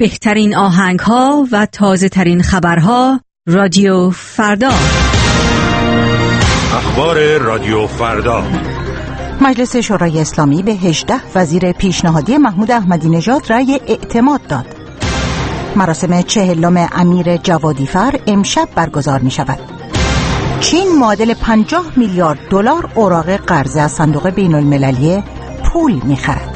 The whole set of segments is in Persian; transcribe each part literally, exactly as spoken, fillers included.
بهترین آهنگ‌ها و تازه‌ترین خبرها رادیو فردا. اخبار رادیو فردا. مجلس شورای اسلامی به هجده وزیر پیشنهادی محمود احمدی نژاد رأی اعتماد داد. مراسم چهلم امیر جوادیفر امشب برگزار می شود. چین معادل پنجاه میلیارد دلار اوراق قرضه از صندوق بین المللی پول می خرد.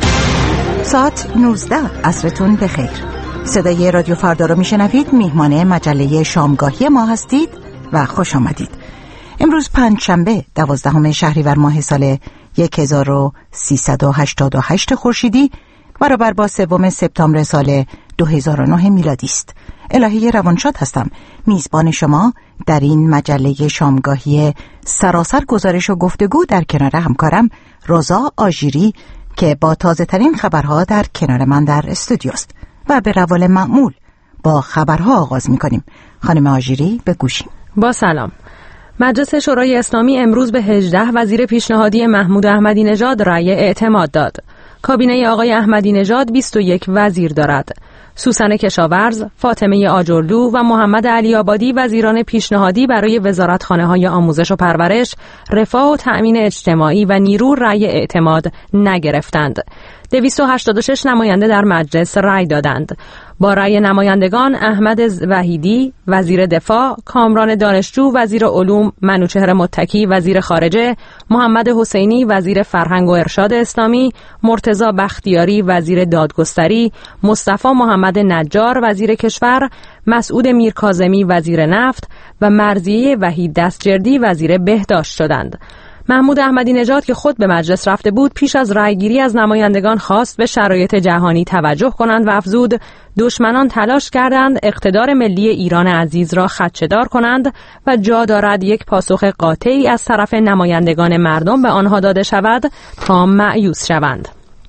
ساعت نوزده عصرتون بخیر. صدای رادیو فردا رو می شنوید. میهمان مجله شامگاهی ما هستید و خوش آمدید. امروز پنجشنبه دوازدهم شهریور ماه سال هزار و سیصد و هشتاد و هشت خورشیدی برابر با سوم سپتامبر سال دو هزار و نه میلادی است. الهی روانشاد هستم، میزبان شما در این مجله شامگاهی سراسر گزارش و گفتگو در کنار همکارم روزا آژیری که با تازه ترین خبرها در کنار من در استودیو است و به روال معمول با خبرها آغاز می کنیم. خانم آژیری بگوشیم. با سلام. مجلس شورای اسلامی امروز به هجده وزیر پیشنهادی محمود احمدی نژاد رأی اعتماد داد. کابینه آقای احمدی نژاد بیست و یک وزیر دارد. سوسن کشاورز، فاطمه آجرلو و محمد علی آبادی وزیران پیشنهادی برای وزارتخانه‌های آموزش و پرورش، رفاه و تأمین اجتماعی و نیرو رأی اعتماد نگرفتند. دویست و هشتاد و شش نماینده در مجلس رأی دادند. با رأی نمایندگان احمد وحیدی وزیر دفاع، کامران دانشجو وزیر علوم، منوچهر متکی وزیر خارجه، محمد حسینی وزیر فرهنگ و ارشاد اسلامی، مرتضی بختیاری وزیر دادگستری، مصطفی محمد نجار وزیر کشور، مسعود میرکاظمی وزیر نفت و مرضیه وحید دستجردی وزیر بهداشت شدند. محمود احمدی نژاد که خود به مجلس رفته بود پیش از رأیگیری از نمایندگان خواست به شرایط جهانی توجه کنند و افزود دشمنان تلاش کردند اقتدار ملی ایران عزیز را خدشه‌دار کنند و جا دارد یک پاسخ قاطعی از طرف نمایندگان مردم به آنها داده شود تا مأیوس شوند.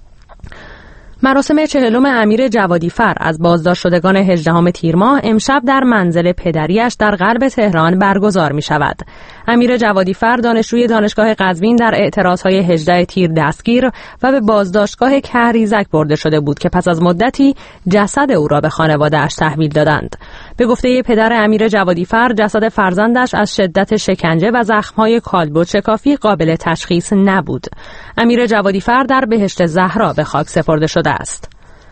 مراسم چهلم امیر جوادیفر از بازداشت شدگان هجدهم تیر ماه امشب در منزل پدریش در غرب تهران برگزار می شود. امیر جوادیفر دانشجوی دانشگاه قزوین در اعتراضهای هجده تیر دستگیر و به بازداشتگاه کهریزک برده شده بود که پس از مدتی جسد او را به خانواده‌اش تحویل دادند. به گفته پدر امیر جوادیفر جسد فرزندش از شدت شکنجه و زخم‌های کالبد شکافی قابل تشخیص نبود. امیر جوادیفر در بهشت زهرا به خاک سپرده شده است.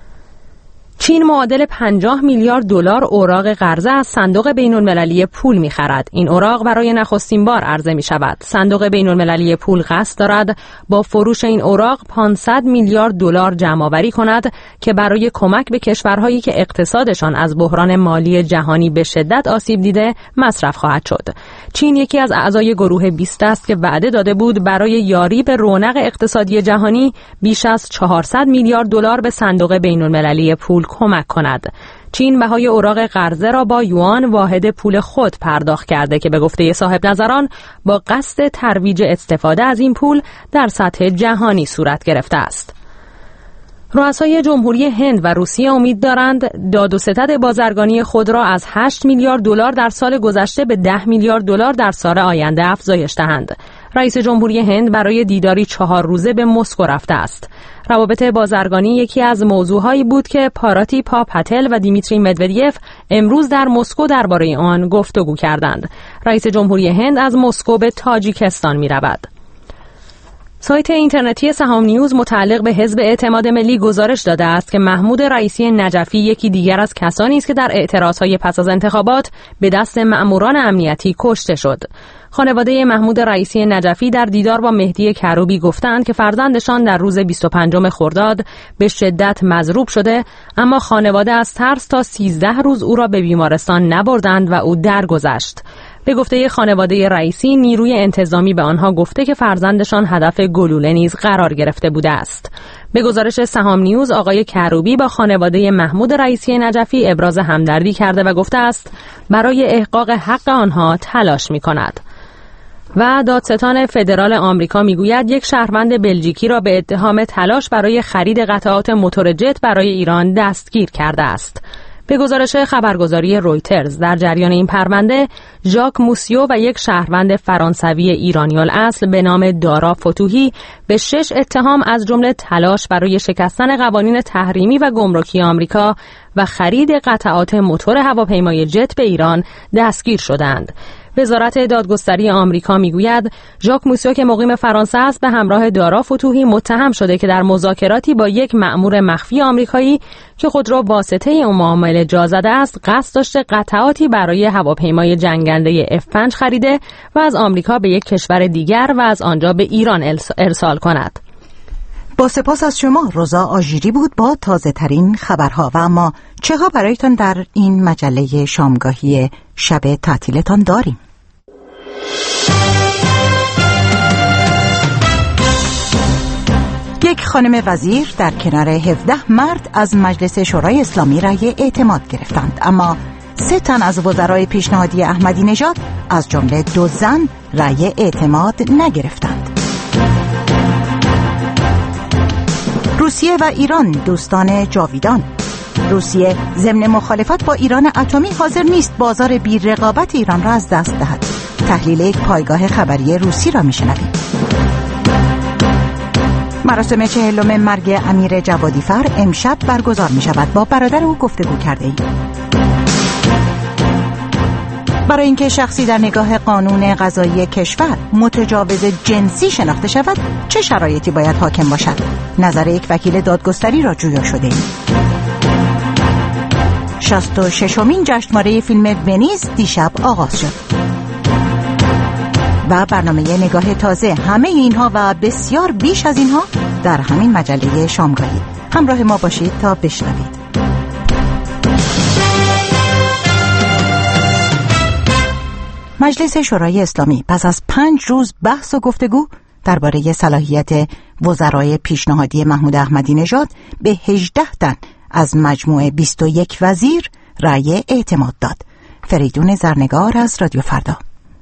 چین معادل پنجاه میلیارد دلار اوراق قرضه از صندوق بین‌المللی پول می‌خرد. این اوراق برای نخستین بار عرضه می‌شود. صندوق بین‌المللی پول قصد دارد با فروش این اوراق پانصد میلیارد دلار جمع‌آوری کند که برای کمک به کشورهایی که اقتصادشان از بحران مالی جهانی به شدت آسیب دیده مصرف خواهد شد. چین یکی از اعضای گروه بیست است که وعده داده بود برای یاری به رونق اقتصادی جهانی بیش از چهارصد میلیارد دلار به صندوق بین‌المللی پول کمک کند. چین بهای اوراق قرضه را با یوان واحد پول خود پرداخت کرده که به گفته صاحب نظران با قصد ترویج استفاده از این پول در سطح جهانی صورت گرفته است. رؤسای جمهوری هند و روسیه امید دارند داد و ستد بازرگانی خود را از هشت میلیارد دلار در سال گذشته به ده میلیارد دلار در سال آینده افزایش دهند. رئیس جمهوری هند برای دیداری چهار روزه به مسکو رفته است. روابط بازرگانی یکی از موضوعهایی بود که پاراتی پا پتل و دیمیتری مدودیف امروز در مسکو درباره آن گفتگو کردند. رئیس جمهوری هند از مسکو به تاجیکستان می رود. سایت اینترنتی سهام نیوز متعلق به حزب اعتماد ملی گزارش داده است که محمود رئیسی نجفی یکی دیگر از کسانی است که در اعتراضهای پس از انتخابات به دست مأموران امنیتی کشته شد. خانواده محمود رئیسی نجفی در دیدار با مهدی کروبی گفتند که فرزندشان در روز بیست و پنجم خرداد به شدت مضروب شده، اما خانواده از ترس تا سیزده روز او را به بیمارستان نبردند و او درگذشت. به گفته خانواده رئیسی نیروی انتظامی به آنها گفته که فرزندشان هدف گلوله نیز قرار گرفته بوده است. به گزارش سهام نیوز آقای کروبی با خانواده محمود رئیسی نجفی ابراز همدردی کرده و گفته است برای احقاق حق آنها تلاش می کند. و دادستان فدرال آمریکا میگوید یک شهروند بلژیکی را به اتهام تلاش برای خرید قطعات موتور جت برای ایران دستگیر کرده است. به گزارش خبرگزاری رویترز در جریان این پرونده ژاک موسیو و یک شهروند فرانسوی ایرانی الاصل به نام دارا فتوحی به شش اتهام از جمله تلاش برای شکستن قوانین تحریمی و گمرکی آمریکا و خرید قطعات موتور هواپیمای جت به ایران دستگیر شدند. وزارت دادگستری آمریکا میگوید ژاک موسیو که مقیم فرانسه است به همراه دارا فتوحی متهم شده که در مذاکراتی با یک مأمور مخفی آمریکایی که خود را واسطه اون معامله جا زده است قصد داشته قطعاتی برای هواپیمای جنگنده اف پنج خریده و از آمریکا به یک کشور دیگر و از آنجا به ایران ارسال کند. با سپاس از شما. روزا آژیری بود با تازه ترین خبرها. و اما چه ها برایتان در این مجله شامگاهی شب تعطیلتان داریم؟ یک خانم وزیر در کنار هفده مرد از مجلس شورای اسلامی رأی اعتماد گرفتند، اما سه تن از وزرای پیشنهادی احمدی نژاد از جمله دو زن رأی اعتماد نگرفتند. روسیه و ایران دوستان جاویدان. روسیه ضمن مخالفت با ایران اتمی حاضر نیست بازار بی رقابت ایران را از دست دهد. تحلیل یک پایگاه خبری روسی را میشنویم. مراسم چهلم مرگ امیر جوادیفر امشب برگزار می شود. با برادر او گفتگو کرده ایم. برای اینکه شخصی در نگاه قانون قضایی کشور متجاوز جنسی شناخته شود چه شرایطی باید حاکم باشد؟ نظر یک وکیل دادگستری را جویا شده ایم. شصت و ششمین جشنواره فیلم ونیز دیشب آغاز شد. و برنامه نگاه تازه. همه اینها و بسیار بیش از اینها در همین مجله شامگاهی. همراه ما باشید تا بشنوید. مجلس شورای اسلامی پس از پنج روز بحث و گفتگو درباره صلاحیت وزرای پیشنهادی محمود احمدی نژاد به هجده تن از مجموع بیست و یک وزیر رأی اعتماد داد. فریدون زرنگار از رادیو فردا.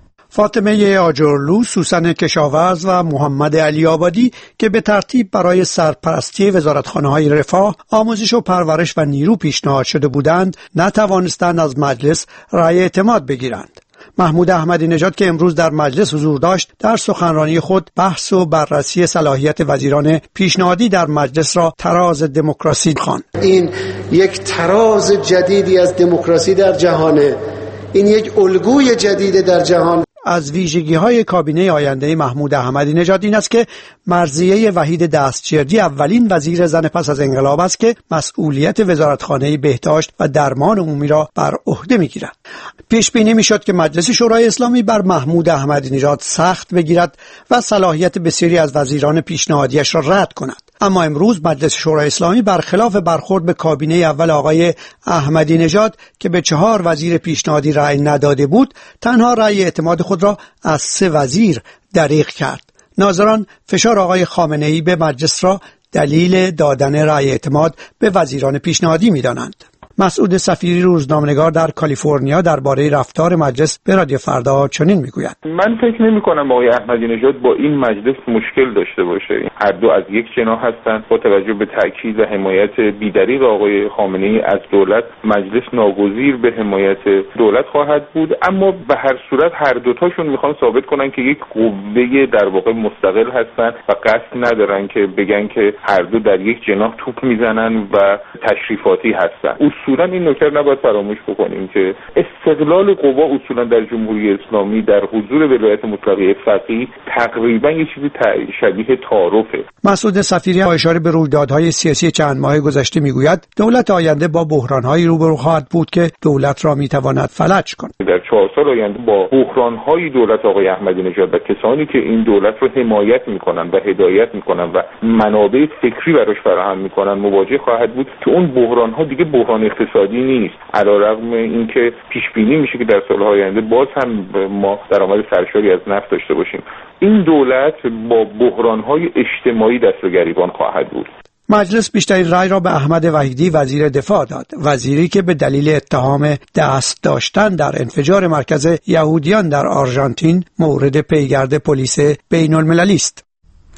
فاطمه آجرلو، سوسن کشاورز و محمد علی آبادی که به ترتیب برای سرپرستی وزارتخانه‌های رفاه، آموزش و پرورش و نیرو پیشنهاد شده بودند، نتوانستند از مجلس رأی اعتماد بگیرند. محمود احمدی نژاد که امروز در مجلس حضور داشت، در سخنرانی خود بحث و بررسی صلاحیت وزیران پیشنهادی در مجلس را تراز دموکراسی خواند. این یک تراز جدیدی از دموکراسی در جهانه. این یک الگوی جدید در جهان. از ویژگی‌های کابینه آینده محمود احمدی نژاد این است که مرضیه وحید دستجردی اولین وزیر زن پس از انقلاب است که مسئولیت وزارتخانه بهداشت و درمان عمومی را بر عهده می‌گیرد. پیش بینی می‌شد که مجلس شورای اسلامی بر محمود احمدی نژاد سخت بگیرد و صلاحیت بسیاری از وزیران پیشنهادیش را رد کند. اما امروز مجلس شورای اسلامی برخلاف برخورد به کابینه اول آقای احمدی نژاد که به چهار وزیر پیشنهادی رأی نداده بود، تنها رأی اعتماد خود را از سه وزیر دریغ کرد. ناظران فشار آقای خامنه‌ای به مجلس را دلیل دادن رأی اعتماد به وزیران پیشنهادی می‌دانند. مسعود صفیری، روزنامه‌نگار در کالیفرنیا، درباره رفتار مجلس به رادیو فردا چنین میگوید: من فکر نمی‌کنم آقای احمدی نژاد با این مجلس مشکل داشته باشه. هر دو از یک جناح هستند. با توجه به تاکید و حمایت بی‌دریغ آقای خامنه‌ای از دولت، مجلس ناگزیر به حمایت دولت خواهد بود. اما به هر صورت هر دوتاشون میخوان ثابت کنن که یک قوه در واقع مستقل هستن و قصد ندارن که بگن که هر دو در یک جناح توپ میزنن و تشریفاتی هستن. اصولا این نکته نباید فراموش بکنیم که استقلال قوا اصولا در جمهوری اسلامی در حضور ولایت مطلقه فقیه تقریبا یه چیزی شبیه تعارفه. مسعود صفیری با اشاره به رویدادهای سیاسی چند ماه گذشته میگوید دولت آینده با بحران‌هایی روبرو خواهد بود که دولت را میتواند فلج کند. در چهار سال آینده با بحران‌های دولت آقای احمدی نژاد و کسانی که این دولت رو حمایت میکنن و هدایت میکنن و منابع فکری براش فراهم میکنن مواجه خواهد بود که اون بحران‌ها دیگه بحران اقتصادی نیست، علیرغم اینکه پیش بینی میشه که در سال‌های آینده باز هم ما درآمد سرشاری از نفت داشته باشیم. این دولت با بحران‌های اجتماعی دست به گریبان خواهد بود. مجلس بیشترین رأی را به احمد وحیدی وزیر دفاع داد، وزیری که به دلیل اتهام دست داشتن در انفجار مرکز یهودیان در آرژانتین مورد پیگرد پلیس بین‌المللی است.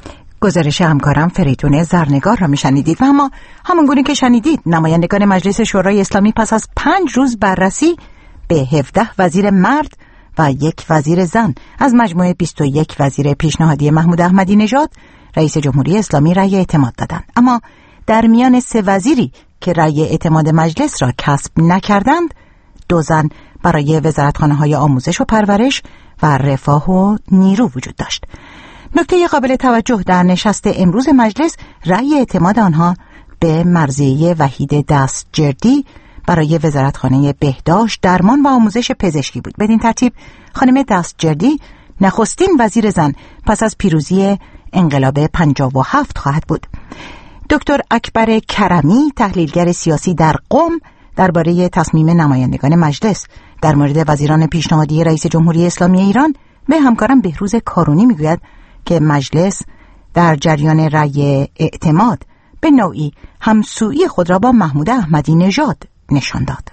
گزارش همکارم فریدون زرنگار را میشنیدید و اما همونگونه که شنیدید نمایندگان مجلس شورای اسلامی پس از پنج روز بررسی به هفده وزیر مرد و یک وزیر زن از مجموعه بیست و یک وزیر پیشنهادی محمود احمدی نژاد رئیس جمهوری اسلامی رأی اعتماد دادند. اما در میان سه وزیری که رأی اعتماد مجلس را کسب نکردند، دو زن برای وزارتخانه‌های آموزش و پرورش و رفاه و نیرو وجود داشت. نکته قابل توجه در نشست امروز مجلس رأی اعتماد آنها به مرضیه وحید دستجردی برای وزارتخانه بهداشت، درمان و آموزش پزشکی بود. بدین ترتیب خانم دستجردی نخستین وزیر زن پس از پیروزی انقلاب پنجاه و هفت خواهد بود. دکتر اکبر کرمی تحلیلگر سیاسی در قم درباره تصمیم نمایندگان مجلس در مورد وزیران پیشنهادی رئیس جمهوری اسلامی ایران به همکارم بهروز کارونی میگوید که مجلس در جریان رأی اعتماد به نوعی همسویی خود را با محمود احمدی نژاد نشان داد.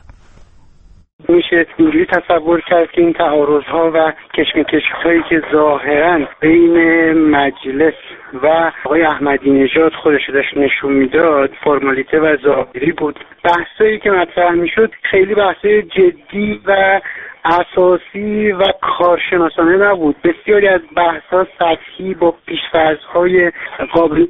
میشه اینجوری تصور کرد که این تعارض‌ها و کشمکش‌هایی که ظاهراً بین مجلس و آقای احمدی نژاد خودش داشت نشون میداد فرمالیته و ظاهری بود. بحثایی که مطرح میشد خیلی بحثای جدی و اساسی و کارشناسانه نبود. بسیاری از بحث‌ها سطحی با پیش‌فرض‌های قابل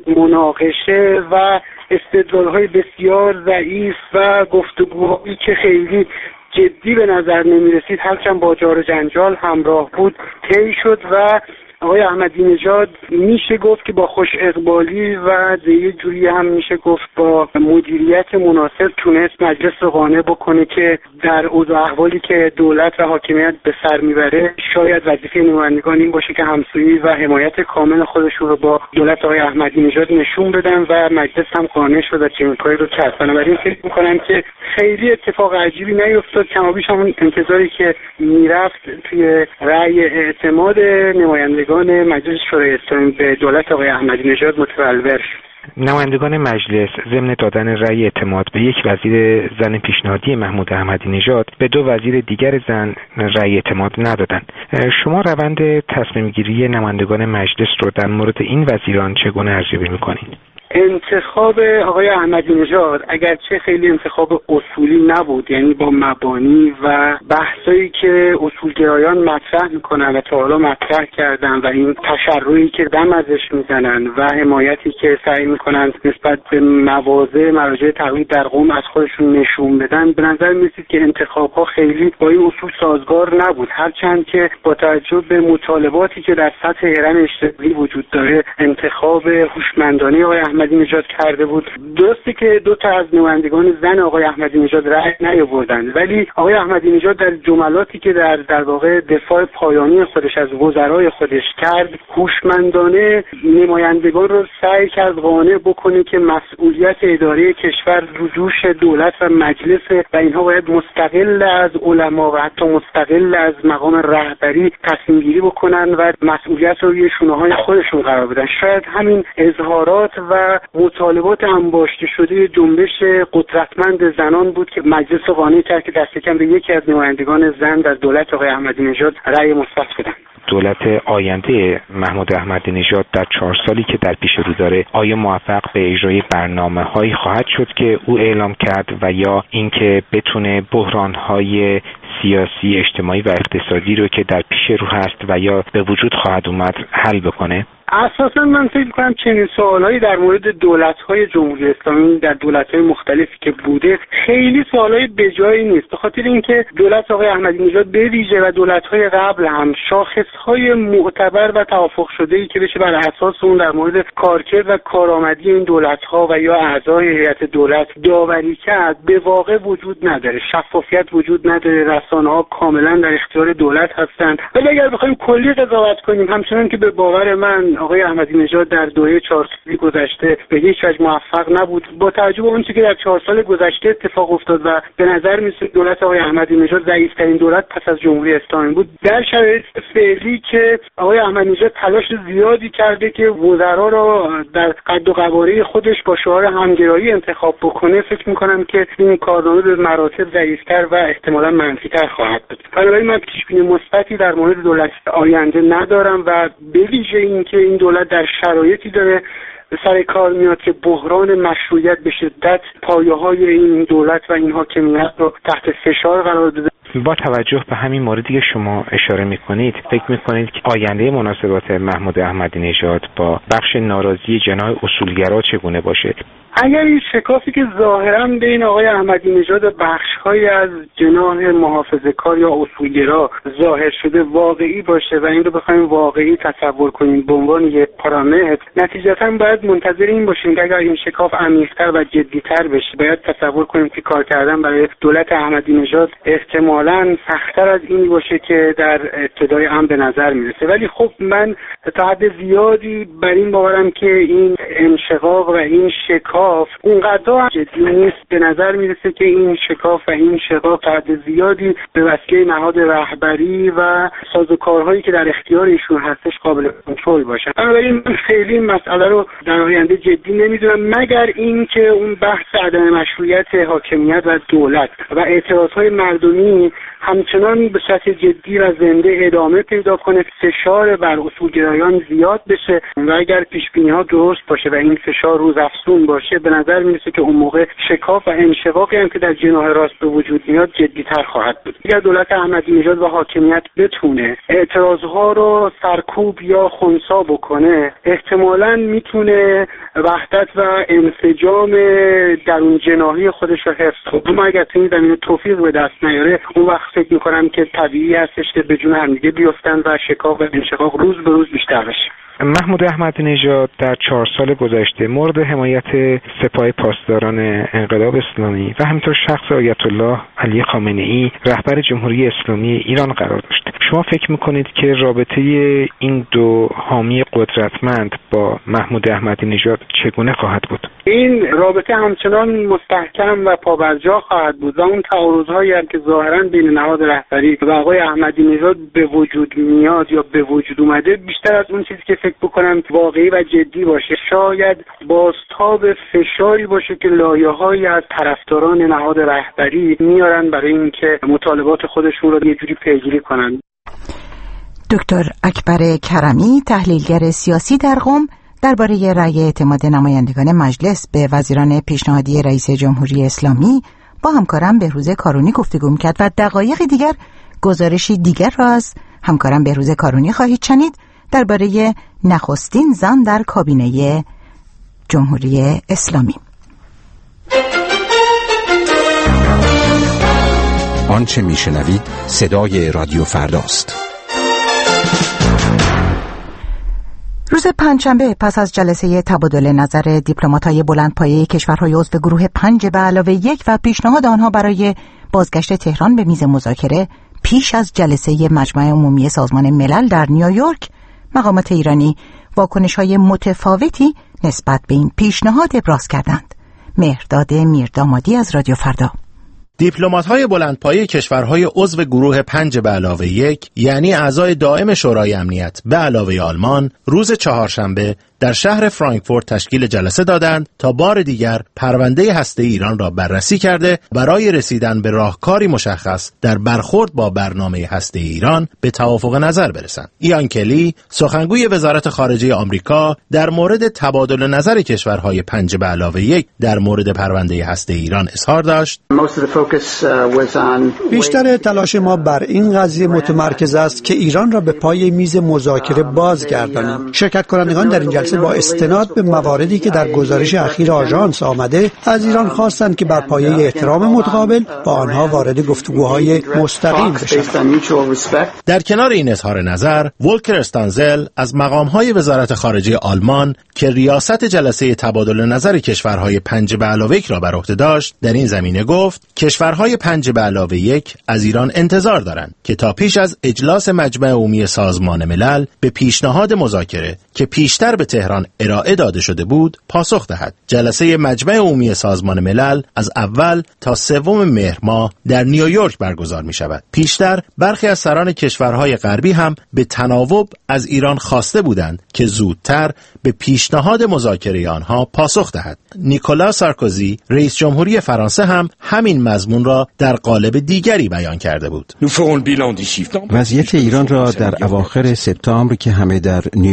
مناقشه و استدلال‌های بسیار ضعیف و گفتگوهایی که خیلی جدی به نظر نمی رسید هرچند با جار و جنجال همراه بود طی شد و آقای احمدی نژاد میشه گفت که با خوش اقبالی و یه جوری هم میشه گفت با مدیریت مناسب تونست مجلس رو قانع بکنه که در اوضاع احوالی که دولت و حاکمیت به سر میبره شاید وظیفه نمایندگان این باشه که همسویی و حمایت کامل خودشون رو با دولت آقای احمدی نژاد نشون بدن و مجلس هم قانع شد و چنین کاری رو کرد. بنابراین فکر میکنم که خیلی اتفاق عجیبی نیفتاد، کمابیش همون انتظاری که میرفت توی رأی اعتماد نمایندگان مجلس شورای اسلامی به دولت آقای احمدی نژاد متولور شد. نمایندگان مجلس ضمن دادن رأی اعتماد به یک وزیر زن پیشنهادی محمود احمدی نژاد به دو وزیر دیگر زن رأی اعتماد ندادند. شما روند تصمیم گیری نمایندگان مجلس رو در مورد این وزیران چگونه ارزیابی می‌کنید؟ انتخاب آقای احمدی نژاد اگرچه خیلی انتخاب اصولی نبود، یعنی با مبانی و بحثایی که اصولگرایان مطرح میکنن و تا حالا مطرح کردن و این تشرعی که دم ازش میزنن و حمایتی که سعی میکنن نسبت به مواضع مراجع تقلید در قم از خودشون نشون بدن، به نظر میرسید که انتخابها خیلی با این اصول سازگار نبود، هرچند که با توجه به مطالباتی که در سطح هرم اجتماعی وجود داره انتخاب هوشمندانه آقای احمدی نژاد کرده بود. درسته که دو تا از نمایندگان زن آقای احمدی نژاد رأی نیاوردند، ولی آقای احمدی نژاد در جملاتی که در در واقع دفاع پایانی خودش از وزرای خودش کرد، هوشمندانه نمایندگان رو سعی کرد قانع بکنه که مسئولیت اداره کشور رو دوش دولت و مجلس و اینها باید مستقل از علما و حتی مستقل از مقام رهبری تصمیم گیری بکنن و مسئولیت رو روی شونه‌های خودشون قرار بدن. شاید همین اظهارات و مطالبات انباشته شده جنبش قدرتمند زنان بود که مجلس رو قانع کرد که دست کم به یکی از نمایندگان زن در دولت آقای احمدی نژاد رأی مثبت بدن. دولت آینده محمود احمدی نژاد در چهار سالی که در پیش رو داره آیا موفق به اجرای برنامه‌هایی خواهد شد که او اعلام کرد و یا اینکه بتونه بحران‌های سیاسی، اجتماعی و اقتصادی رو که در پیش رو هست و یا به وجود خواهد اومد حل بکنه؟ اساسا من فکر می‌کنم چنین سوالایی در مورد دولت‌های جمهوری اسلامی در دولت‌های مختلفی که بوده خیلی سوالای بجایی نیست، به خاطر اینکه دولت آقای احمدی نژاد به ویژه و دولت‌های قبل هم شاخص‌های معتبر و توافق شده‌ای که بشه بر اساس اون در مورد کارکرد و کارآمدی این دولت‌ها و یا اعضای هیئت دولت داوری کرد به واقع وجود نداره. شفافیت وجود نداره، رسانه‌ها کاملا در اختیار دولت هستند. ولی اگر بخوایم کلی قضاوت کنیم، همچنان که به باور من آقای احمدی نژاد در دوره چهار سالی گذشته به هیچ وجه موفق نبود. با توجه به اون چیزی که در چهار سال گذشته اتفاق افتاد و به نظر می‌رسید دولت آقای احمدی نژاد ضعیف‌ترین دولت پس از جمهوری اسلامی بود، در شرایط فعلی که آقای احمدی نژاد تلاش زیادی کرده که وزرا را در قد و قواره خودش با شعار همگرایی انتخاب بکنه، فکر می‌کنم که این کارنامه به مراتب ضعیف‌تر و احتمالاً منفی‌تر خواهد بود. بنابراین من پیش‌بینی مثبتی در مورد دولت آینده ندارم و به ویژه اینکه این دولت در شرایطی داره سر کار میاد که بحران مشروعیت به شدت پایه‌های این دولت و این حاکمیت رو تحت فشار قرار داده. با توجه به همین موردی که شما اشاره میکنید، فکر میکنید که آینده مناسبات محمود احمدی نژاد با بخش ناراضی جناح اصولگرا چگونه باشه؟ اگر این شکافی که ظاهرا بین آقای احمدی نژاد و بخش‌هایی از جناح محافظه‌کار یا اصولگرا ظاهر شده واقعی باشه و این رو بخوایم واقعی تصور کنیم به عنوان یک پارامتر، نتیجتاً باید منتظر این باشیم که اگر این شکاف عمیق‌تر و جدی‌تر بشه، باید تصور کنیم که کار کردن برای دولت احمدی نژاد احتمالاً سخت‌تر از این باشه که در ابتدای امر به نظر میرسه. ولی خب من تا حد زیادی بر این باورم که این انشقاق و این شکاف اونقدر جدی نیست. به نظر میرسه که این شکاف و این شقاق تا حد زیادی به وسیله نهاد رهبری و سازوکارهایی که در اختیار ایشون هستش قابل کنترل باشه. بنابراین من خیلی این مسئله رو در آینده جدی نمیدونم، مگر اینکه اون بحث عدم مشروعیت حاکمیت و دولت و اعتراضهای مردمی همچنان به سطح جدی و زنده ادامه پیدا کنه، فشار بر اصولگرایان زیاد بشه و اگر پیشبینی‌ها درست باشه و این فشار روزافزون باشه، به نظر میرسه که اون موقع شکاف و انشقاقی هم که در جناح راست به وجود میاد جدی‌تر خواهد بود. اگر دولت احمدی نژاد و حاکمیت بتونه اعتراضها رو سرکوب یا خنثی بکنه، احتمالاً میتونه وحدت و انسجام درون جناحی خودش رو حفظ کنه. اما اگر این زمینه توفیق به دست نیاره، اون وقت فکر میکنم که طبیعی هستش که به جون همدیگه بیفتن و شکاف و انشقاق روز به روز بیشتر بشه. محمود احمدی نژاد در چهار سال گذشته مورد حمایت سپاه پاسداران انقلاب اسلامی و همینطور شخص آیت الله علی خامنه ای رهبر جمهوری اسلامی ایران قرار داشت. شما فکر میکنید که رابطه این دو حامی قدرتمند با محمود احمدی نژاد چگونه خواهد بود؟ این رابطه همچنان مستحکم و پابرجا خواهد بود و اون تعارض‌هایی هم که ظاهراً بین نهاد رهبری و آقای احمدی نژاد به وجود میاد یا به وجود اومده، بیشتر از اون چیزی که فکر بکنم واقعی و جدی باشه، شاید بازتاب فشاری باشه که لایه‌هایی از طرفداران نهاد رهبری میارن برای اینکه مطالبات خودشون رو یه جوری پیگیری کنن. دکتر اکبر کرمی، تحلیلگر سیاسی در قم، درباره رأی اعتماد نمایندگان مجلس به وزیران پیشنهادی رئیس جمهوری اسلامی با همکارم بهروز کارونی گفتگو می‌کرد و دقایق دیگر گزارشی دیگر را از همکارم بهروز کارونی خواهید شنید درباره نخستین زن در کابینه جمهوری اسلامی. آنچه میشنوید صدای رادیو فرداست. روز پنجشنبه پس از جلسه تبادل نظر دیپلمات‌های بلندپایه کشورهای عضو گروه پنج به علاوه یک و پیشنهاد آنها برای بازگشت تهران به میز مذاکره پیش از جلسه مجمع عمومی سازمان ملل در نیویورک، مقامات ایرانی واکنش‌های متفاوتی نسبت به این پیشنهاد ابراز کردند. مهرداد میردامادی از رادیو فردا. دیپلمات‌های بلندپایه کشورهای عضو گروه پنج به علاوه یک، یعنی اعضای دائم شورای امنیت به علاوه آلمان، روز چهارشنبه در شهر فرانکفورت تشکیل جلسه دادند تا بار دیگر پرونده هسته ایران را بررسی کرده برای رسیدن به راهکاری مشخص در برخورد با برنامه هسته ایران به توافق نظر برسند. ایان کلی، سخنگوی وزارت خارجه آمریکا، در مورد تبادل نظر کشورهای پنج به علاوه یک در مورد پرونده هسته ایران اظهار داشت: بیشتر تلاش ما بر این قضیه متمرکز است که ایران را به پای میز مذاکره بازگردانیم. شرکت کنندگان در این جلسه با استناد به مواردی که در گزارش اخیر آژانس آمده از ایران خواستند که بر پایه احترام متقابل با آنها وارد گفتگوهای مستقیم بشوند. در کنار این اظهار نظر، ولکر استانزل از مقام‌های وزارت خارجه آلمان که ریاست جلسه تبادل نظر کشورهای پنج به علاوه یک را بر عهده داشت، در این زمینه گفت کشورهای پنج به علاوه یک از ایران انتظار دارند که تا پیش از اجلاس مجمع عمومی سازمان ملل به پیشنهاد مذاکره که پیشتر به تهران ارائه داده شده بود پاسخ دهد. جلسه مجمع عمومی سازمان ملل از اول تا سوم مهر ماه در نیویورک برگزار می شود. پیشتر برخی از سران کشورهای غربی هم به تناوب از ایران خواسته بودند که زودتر به پیشنهاد مذاکره آنها پاسخ دهد. نیکولا سارکوزی، رئیس جمهوری فرانسه، هم همین مضمون را در قالب دیگری بیان کرده بود. وضعیت ایران را در اواخر سپتامبر که همه در نیویورک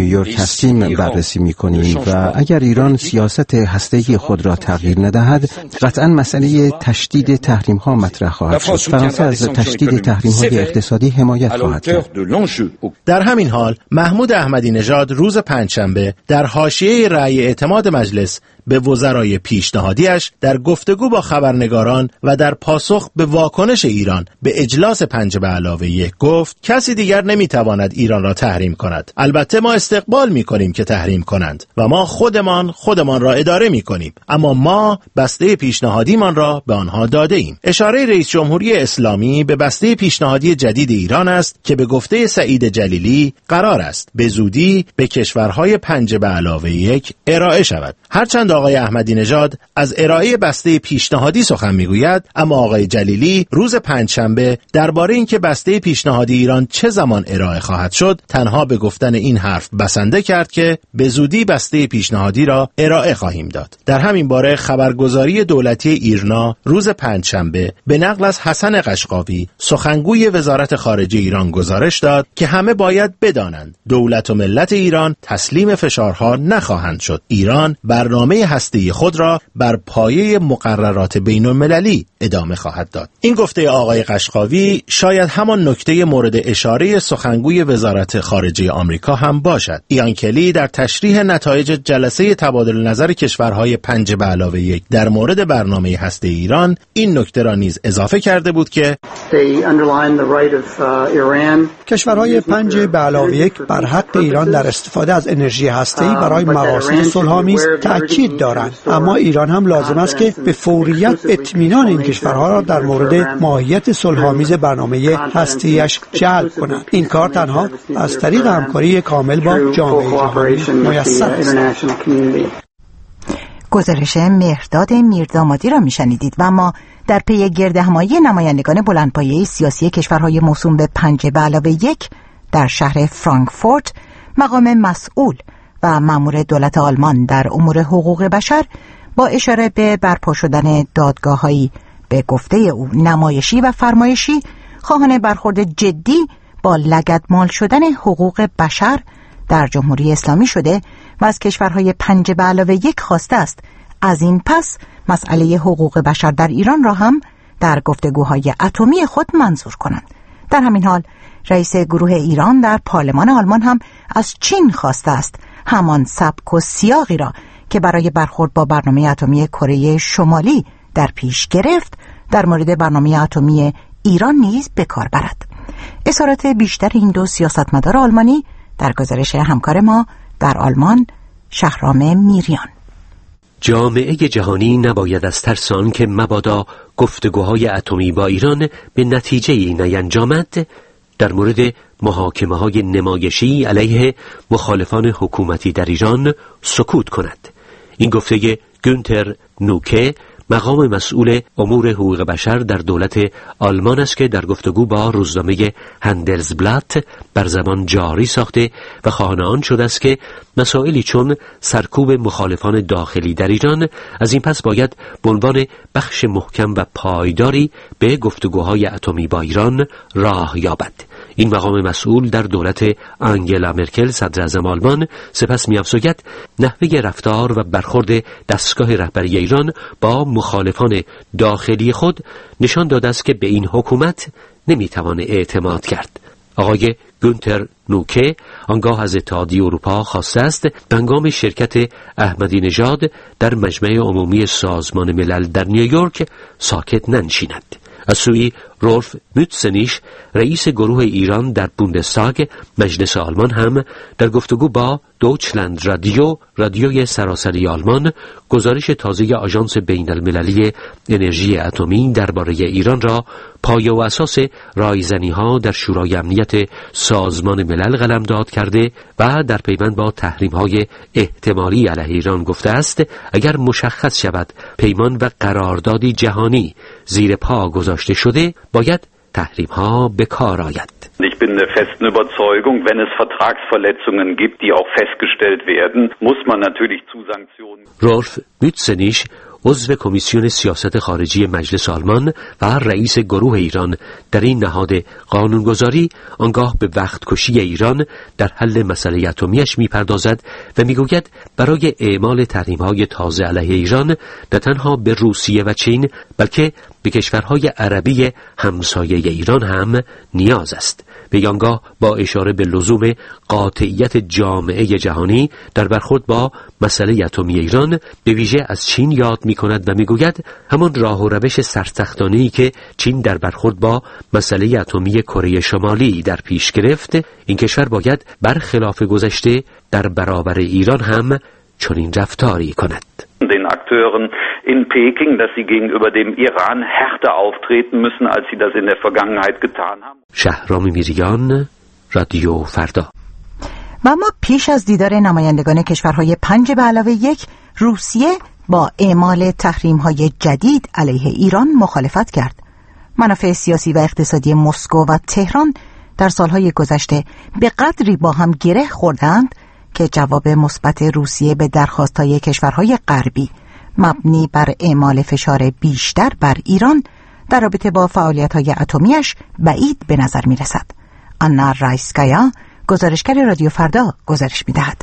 هستیم بررسی می‌کنیم و اگر ایران سیاست هسته‌ای خود را تغییر ندهد، قطعاً مسئله تشدید تحریم‌ها مطرح خواهد شد. فرانسه از تشدید تحریم‌های اقتصادی حمایت خواهد کرد. در همین حال محمود احمدی نژاد روز پنجشنبه در حاشیه رأی اعتماد مجلس به وزرای پیشنهادیش در گفتگو با خبرنگاران و در پاسخ به واکنش ایران به اجلاس پنج به علاوه یک گفت کسی دیگر نمیتواند ایران را تحریم کند. البته ما استقبال میکنیم که تحریم کنند و ما خودمان خودمان را اداره میکنیم، اما ما بسته پیشنهادیمان را به آنها داده ایم. اشاره رئیس جمهوری اسلامی به بسته پیشنهادی جدید ایران است که به گفته سعید جلیلی قرار است به زودی به کشورهای پنج به علاوه یک ارائه شود. هرچند آقای احمدی نژاد از ارائه بسته پیشنهادی سخن میگوید، اما آقای جلیلی روز پنجشنبه درباره اینکه بسته پیشنهادی ایران چه زمان ارائه خواهد شد تنها به گفتن این حرف بسنده کرد که به زودی بسته پیشنهادی را ارائه خواهیم داد. در همین باره خبرگزاری دولتی ایرنا روز پنجشنبه به نقل از حسن قشقاوی سخنگوی وزارت خارجه ایران گزارش داد که همه باید بدانند دولت و ملت ایران تسلیم فشارها نخواهند شد. ایران برنامه هسته‌ای خود را بر پایه مقررات بین‌المللی ادامه خواهد داد. این گفته آقای قشقاوی شاید همان نکته مورد اشاره سخنگوی وزارت خارجه آمریکا هم باشد. ایان کلی در تشریح نتایج جلسه تبادل نظر کشورهای پنج به علاوه یک در مورد برنامه هسته ایران این نکته را نیز اضافه کرده بود که کشورهای پنج به علاوه یک بر حق ایران در استفاده از انرژی هسته‌ای برای مقاصد صلح‌آمیز تأکید دارند، اما ایران هم لازم است که به فوریت اطمینان این کشورها را در مورد ماهیت صلح‌آمیز برنامه هسته‌ایش جلب کند. این کار تنها از طریق همکاری کامل با جامعه جهانی میسر است. گزارش مهرداد میردامادی را میشنیدید و ما در پی گردهمایی نمایندگان بلندپایه سیاسی کشورهای موسوم به پنج به علاوه یک در شهر فرانکفورت مقام مسئول و مأمور دولت آلمان در امور حقوق بشر با اشاره به برپا شدن دادگاه‌هایی به گفته او نمایشی و فرمایشی خواهان برخورد جدی با لگدمال شدن حقوق بشر در جمهوری اسلامی شده و از کشورهای پنج به علاوه یک خواسته است از این پس مسئله حقوق بشر در ایران را هم در گفتگوهای اتمی خود منظور کنند. در همین حال رئیس گروه ایران در پارلمان آلمان هم از چین خواسته است همان سبک و سیاقی را که برای برخورد با برنامه اتمی کره شمالی در پیش گرفت در مورد برنامه اتمی ایران نیز به کار برد. اظهارات بیشتر این دو سیاستمدار آلمانی در گزارش همکار ما در آلمان شهرام میریان. جامعه جهانی نباید از ترس آن که مبادا گفتگوهای اتمی با ایران به نتیجه‌ای نینجامد در مورد محاکمه‌های نمایشی علیه مخالفان حکومتی در ایران سکوت کند. این گفته گونتر نوکه مقام مسئول امور حقوق بشر در دولت آلمان است که در گفتگو با روزنامه هندلزبلات بر زبان جاری ساخته و خواهان آن شده است که مسائلی چون سرکوب مخالفان داخلی در ایران از این پس باید به عنوان بخش محکم و پایداری به گفتگوهای اتمی با ایران راه یابد. این مقام مسئول در دولت آنگلا مرکل صدر اعظم آلمان سپس می‌افزاید نحوه رفتار و برخورد دستگاه رهبری ایران با مخالفان داخلی خود نشان داده است که به این حکومت نمی‌توان اعتماد کرد. آقای گونتر نوکه آنگاه از اتحادیه اروپا خواسته است هنگام شرکت احمدی نژاد در مجمع عمومی سازمان ملل در نیویورک ساکت ننشیند. از سوی رولف موتسنیش رئیس گروه ایران در بوندستاگ مجلس آلمان هم در گفتگو با دوچلند رادیو رادیوی سراسری آلمان گزارش تازه آژانس بین المللی انرژی اتمی درباره ایران را پایه و اساس رایزنی‌ها در شورای امنیت سازمان ملل قلمداد کرده و در پیوند با تحریم‌های احتمالی علیه ایران گفته است اگر مشخص شود پیمان و قراردادی جهانی زیر پا گذاشته شده باید تحریم‌ها به کار آید. Ich bin der festen Überzeugung, wenn es Vertragsverletzungen gibt, die auch festgestellt werden, muss man natürlich zu Sanktionen. رولف موتسنیش عضو کمیسیون سیاست خارجی مجلس آلمان و رئیس گروه ایران در این نهاد قانونگذاری آنگاه به وقت کشی ایران در حل مسئله اتمیش میپردازد و میگوید برای اعمال تحریم‌های تازه علیه ایران نه تنها به روسیه و چین بلکه به کشورهای عربی همسایه ایران هم نیاز است. به آنگاه با اشاره به لزوم قاطعیت جامعه جهانی در برخورد با مسئله اتمی ایران به ویژه از چین یاد می‌کند و می‌گوید همان راه و روش سرسختانه‌ای که چین در برخورد با مسئله اتمی کره شمالی در پیش گرفت، این کشور باید برخلاف گذشته در برابر ایران هم چنین رفتاری کند. Den Akteuren in Peking, dass sie gegenüber dem Iran härter auftreten müssen, als sie das in der Vergangenheit getan haben. شهرام میریان، رادیو فردا. و اما پیش از دیدار نمایندگان کشورهای پنج به علاوه یک، روسیه با اعمال تحریم‌های جدید علیه ایران مخالفت کرد. منافع سیاسی و اقتصادی مسکو و تهران در سالهای گذشته به قدری با هم گره خوردند که جواب مثبت روسیه به درخواست‌های کشورهای غربی مبنی بر اعمال فشار بیشتر بر ایران در رابطه با فعالیت‌های اتمیش بعید به نظر می‌رسد. آنا رایسکایا، گزارشگر رادیو فردا، گزارش می‌دهد.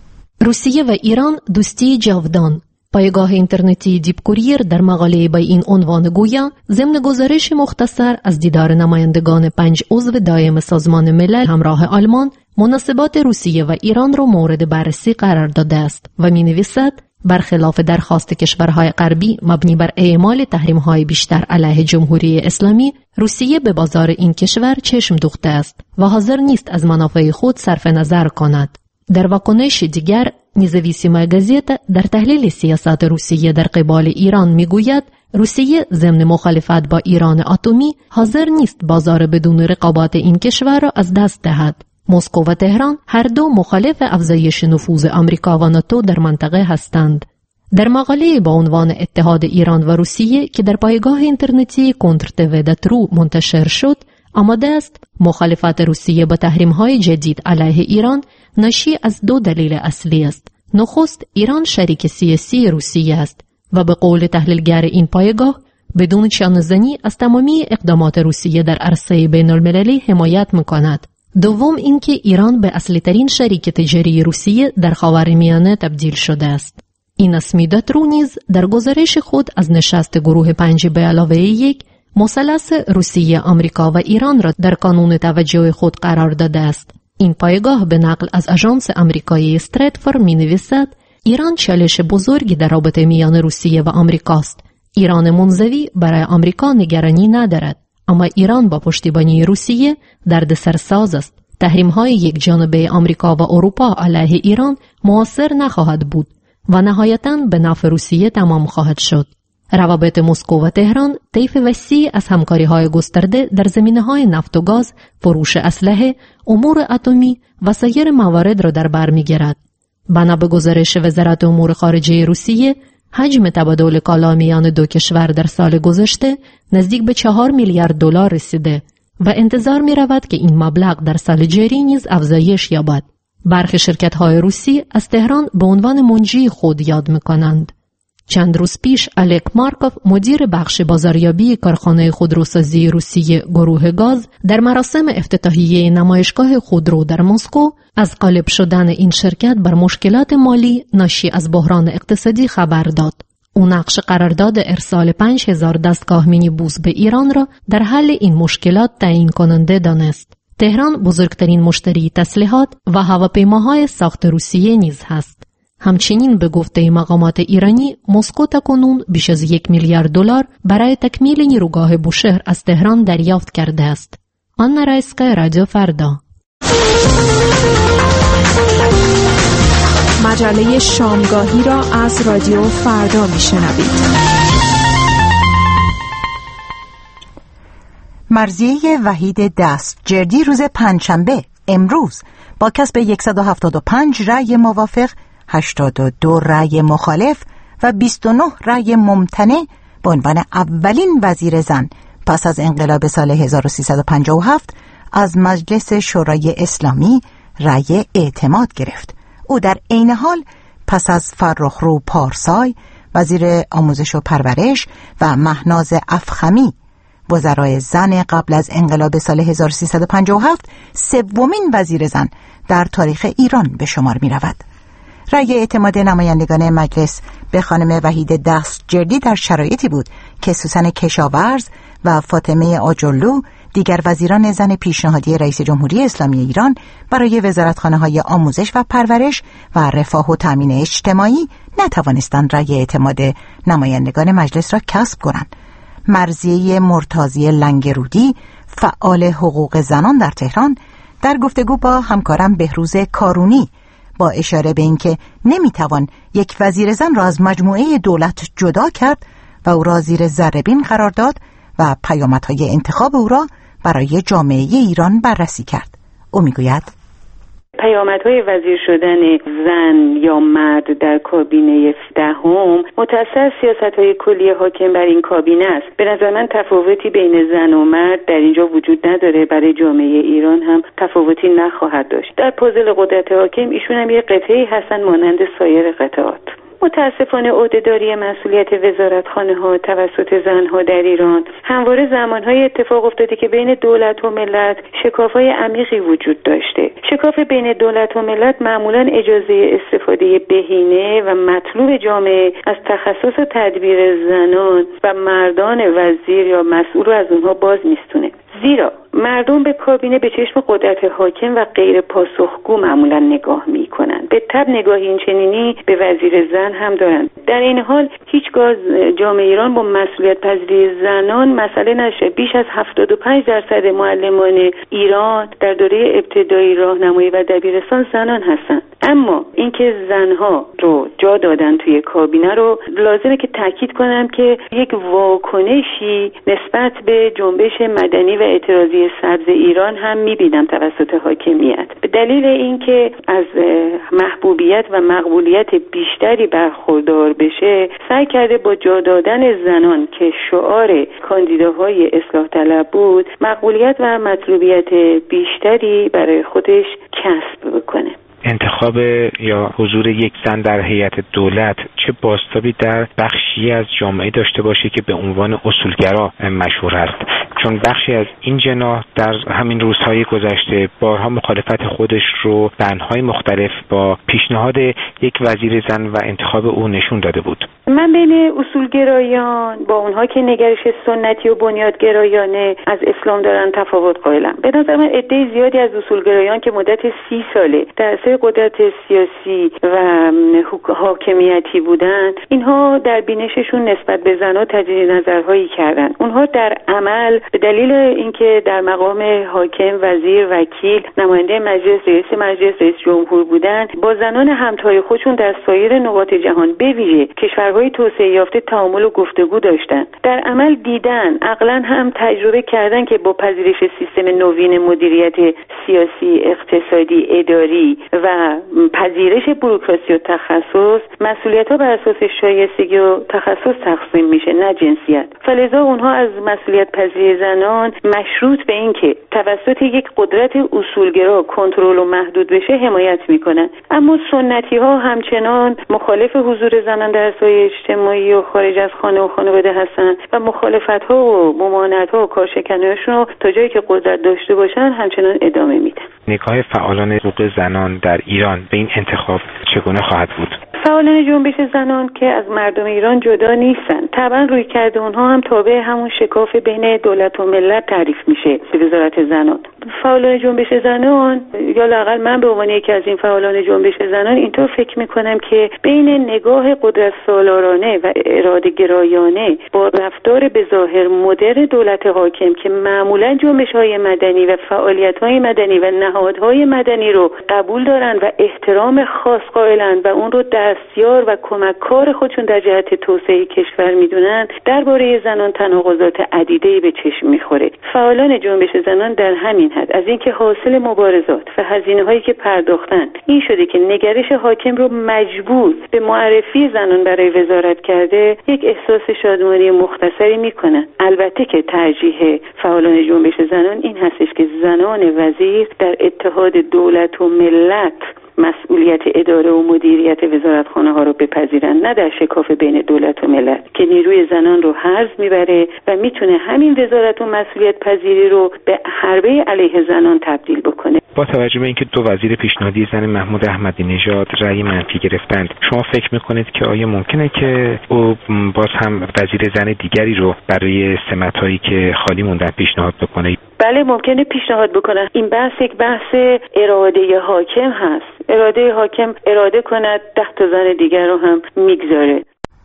روسیه و ایران دوستی جاودان. پایگاه اینترنتی دیپ کوریر در مقاله با این عنوان گویا ضمن گزارش مختصر از دیدار نمایندگان پنج عضو دائم سازمان ملل همراه آلمان مناسبات روسیه و ایران را مورد بررسی قرار داده است و می نویسد برخلاف درخواست کشورهای غربی مبنی بر اعمال تحریم‌های بیشتر علیه جمهوری اسلامی، روسیه به بازار این کشور چشم دوخته است و حاضر نیست از منافع خود صرف نظر کند. در واکنش دیگر، نیزویسیما گازیتا در تحلیل سیاست روسیه در قبال ایران میگوید روسیه ضمن مخالفت با ایران اتمی حاضر نیست بازار بدون رقابت این کشور را از دست دهد. مسکو و تهران هر دو مخالف افزایش نفوذ آمریکا و ناتو در منطقه هستند. در مقاله با عنوان اتحاد ایران و روسیه که در پایگاه اینترنتی کنترتوداترو منتشر شد، آماده است مخالفت روسیه با تحریم‌های جدید علیه ایران ناشی از دو دلیل اصلی است. نخست، ایران شریک سیاسی روسیه است و به قول تحلیلگر این پایگاه بدون چانه‌زنی از تمامی اقدامات روسیه در عرصه بین‌المللی حمایت می‌کند. دوم اینکه ایران به اصلی ترین شریک تجاری روسیه در خاورمیانه تبدیل شده است. این اسمیداترو نیز در گزارش خود از نشست گروه پنج به علاوه یک مثلث روسیه، آمریکا و ایران را در کانون توجه خود قرار داده است. این پایگاه به نقل از آژانس آمریکایی استراتفور می نویسد ایران چالش بزرگی در رابطه میان روسیه و آمریکاست. ایران منزوی برای آمریکا نگرانی ندارد، اما ایران با پشتیبانی روسیه دردسرساز است. تحریم‌های یک جانبه آمریکا و اروپا علیه ایران مؤثر نخواهد بود و نهایتاً به نفع روسیه تمام خواهد شد. روابط مسکو و تهران طیف وسیع از همکاری‌های گسترده در زمینه‌های نفت و گاز، فروش اسلحه، امور اتمی و سایر موارد را در بر می‌گیرد. بنا به گزارش وزارت امور خارجه روسیه، حجم تبادل کالا میان دو کشور در سال گذشته نزدیک به چهار میلیارد دلار رسیده و انتظار می‌رود که این مبلغ در سال جاری نیز افزایش یابد. برخی شرکت‌های روسی از تهران به عنوان منجی خود یاد می‌کنند. چند روز پیش الک مارکوف، مدیر بخش بازاریابی کارخانه خودروسازی روسیه گروه گاز، در مراسم افتتاحیه نمایشگاه خودرو در مسکو از غالب شدن این شرکت بر مشکلات مالی ناشی از بحران اقتصادی خبر داد. او نقش قرارداد ارسال پنج هزار دستگاه مینی بوس به ایران را در حل این مشکلات تعیین کننده دانست. تهران بزرگترین مشتری تسلیحات و هواپیماهای ساخت روسیه نیز هست. همچنین به گفته مقامات ایرانی، مسکو تاکنون بیش از یک میلیارد دلار برای تکمیل نیروگاه بوشهر از تهران دریافت کرده است. آنا رایسکا، رادیو فردا. مجله شامگاهی را از رادیو فردا میشنوید. مرضیه وحید دستجردی روز پنجشنبه امروز با کسب صد و هفتاد و پنج رأی موافق، هشتاد و دو رأی مخالف و بیست و نه رأی ممتنع به عنوان اولین وزیر زن پس از انقلاب سال هزار و سیصد و پنجاه و هفت از مجلس شورای اسلامی رأی اعتماد گرفت. او در عین حال پس از فرخرو پارسای وزیر آموزش و پرورش و مهناز افخمی، وزرای زن قبل از انقلاب سال هزار و سیصد و پنجاه و هفت، سومین وزیر زن در تاریخ ایران به شمار می رود. رأی اعتماد نمایندگان مجلس به خانم وحید دستجردی در شرایطی بود که سوسن کشاورز و فاطمه آجرلو، دیگر وزیران زن پیشنهادی رئیس جمهوری اسلامی ایران، برای وزارتخانه‌های آموزش و پرورش و رفاه و تأمین اجتماعی نتوانستند رأی اعتماد نمایندگان مجلس را کسب کنند. مرضیه مرتضی لنگرودی، فعال حقوق زنان در تهران، در گفتگو با همکارم بهروز کارونی با اشاره به اینکه نمیتوان یک وزیر زن را از مجموعه دولت جدا کرد و او را زیر ذره‌بین قرار داد و پیامدهای انتخاب او را برای جامعه ایران بررسی کرد. او میگوید پیامدهای وزیر شدن زن یا مرد در کابینه دهم متأثر سیاست‌های کلی حاکم بر این کابینه است. به نظر من تفاوتی بین زن و مرد در اینجا وجود نداره، برای جامعه ایران هم تفاوتی نخواهد داشت. در پازل قدرت حاکم ایشون هم یه قطعه‌ای هستن مانند سایر قطعات. متاسفانه عهدهداری مسئولیت وزارتخانه‌ها توسط زنها در ایران همواره زمانهای اتفاق افتاده که بین دولت و ملت شکاف‌های عمیقی وجود داشته. شکاف بین دولت و ملت معمولاً اجازه استفاده بهینه و مطلوب جامعه از تخصص و تدبیر زنان و مردان وزیر یا مسئول رو از اونها باز میستونه. زیرا مردم به کابینه به چشم قدرت حاکم و غیر پاسخگو معمولا نگاه میکنن. به طب نگاهی این چنینی به وزیر زن هم دارن. در این حال هیچگاه جامعه ایران با مسئولیت پذیری زنان مسئله نشه. بیش از هفتاد و پنج درصد معلمان ایران در دوره ابتدایی راهنمایی و دبیرستان زنان هستند. اما اینکه زنها رو جا دادن توی کابینه رو لازمه که تاکید کنم که یک واکنشی نسبت به جنبش مدنی و اعتراضی سبز ایران هم میبینم توسط حاکمیت. به دلیل اینکه از محبوبیت و مقبولیت بیشتری برخوردار بشه، سعی کرده با جا دادن زنان که شعار کاندیداهای اصلاح طلب بود، مقبولیت و مطلوبیت بیشتری برای خودش کسب بکنه. انتخاب یا حضور یک زن در هیئت دولت چه بازتابی در بخشی از جامعه داشته باشه که به عنوان اصولگرا مشهور است، چون بخشی از این جناح در همین روزهای گذشته بارها مخالفت خودش رو به انواع مختلف با پیشنهاد یک وزیر زن و انتخاب او نشون داده بود. من بین اصولگرایان با اونها که نگرش سنتی و بنیادگرایانه از اسلام دارن تفاوت قائلم. به نظر من عده زیادی از اصولگرایان که مدت سی ساله در اثر قدرت سیاسی و حاکمیتی بودن، اینها در بینششون نسبت به زنها تجدید نظرهایی کردن. اونها در عمل به دلیل اینکه در مقام حاکم، وزیر، وکیل، نماینده مجلس، رئیس مجلس، رئیس جمهور بودن، با زنان همتای خودشون در سایر نقاط جهان به ویژه کشورهای توسعه یافته تعامل و گفتگو داشتن. در عمل دیدن، عقلاً هم تجربه کردن که با پذیرش سیستم نوین مدیریت سیاسی، اقتصادی، اداری و پذیرش بوروکراسی و تخصص، مسئولیت‌ها بر اساس شایستگی و تخصص تقسیم میشه، نه جنسیت. فلذا اونها از مسئولیت پذیری زنان مشروط به این که توسط یک قدرت اصولگرا کنترل و محدود بشه حمایت میکنن. اما سنتی ها همچنان مخالف حضور زنان در سایه اجتماعی و خارج از خانه و خانواده هستن و مخالفت ها و ممانعت ها و کارشکنی‌هاشون رو تا جایی که قدرت داشته باشن همچنان ادامه میدن. نگاه فعالان حقوق زنان در ایران به این انتخاب چگونه خواهد بود؟ فعالان جنبش زنان که از مردم ایران جدا نیستن. طبعا روی کرده اونها هم تابع همون شکاف بین دولت و ملت تعریف میشه به وزارت زنان. فعالان جنبش زنان، یا لااقل من به عنوان یکی از این فعالان جنبش زنان اینطور فکر میکنم که بین نگاه قدرت سالارانه و اراده گرایانه با رفتار به ظاهر مدرن دولت حاکم که معمولا جنبش های مدنی و فعالیت های مدنی و نهادهای مدنی رو قبول دارن و احترام خاص قائلن و اون رو دستیار و کمککار خودشون در جهت توسعه کشور میدونن، درباره زنان تناقضات عدیده‌ای به چشم میخوره. فعالان جنبش زنان در همین حد از اینکه حاصل مبارزات و هزینه‌هایی که پرداختن این شده که نگرش حاکم رو مجبور به معرفی زنان برای وزارت کرده، یک احساس شادمانی مختصری میکنن. البته که ترجیح فعالان جنبش زنان این هستش که زنان وزیر در اتحاد دولت و ملت مسئولیت اداره و مدیریت وزارتخانه ها رو بپذیرن، نه در شکاف بین دولت و ملت که نیروی زنان رو هرز میبره و میتونه همین وزارت و مسئولیت پذیری رو به حربه علیه زنان تبدیل بکنه. با توجه به اینکه دو وزیر پیشنهادی زن محمود احمدی نژاد رأی منفی گرفتند، شما فکر میکنید که آیا ممکنه که او باز هم وزیر زن دیگری رو برای سمت‌هایی که خالی موندن پیشنهاد بکنه؟ بله ممکنه پیشنهاد بکنه. این بحث یک بحث اراده حاکم هست. اراده حاکم اراده کند ده تا زن دیگر رو هم میگذاره.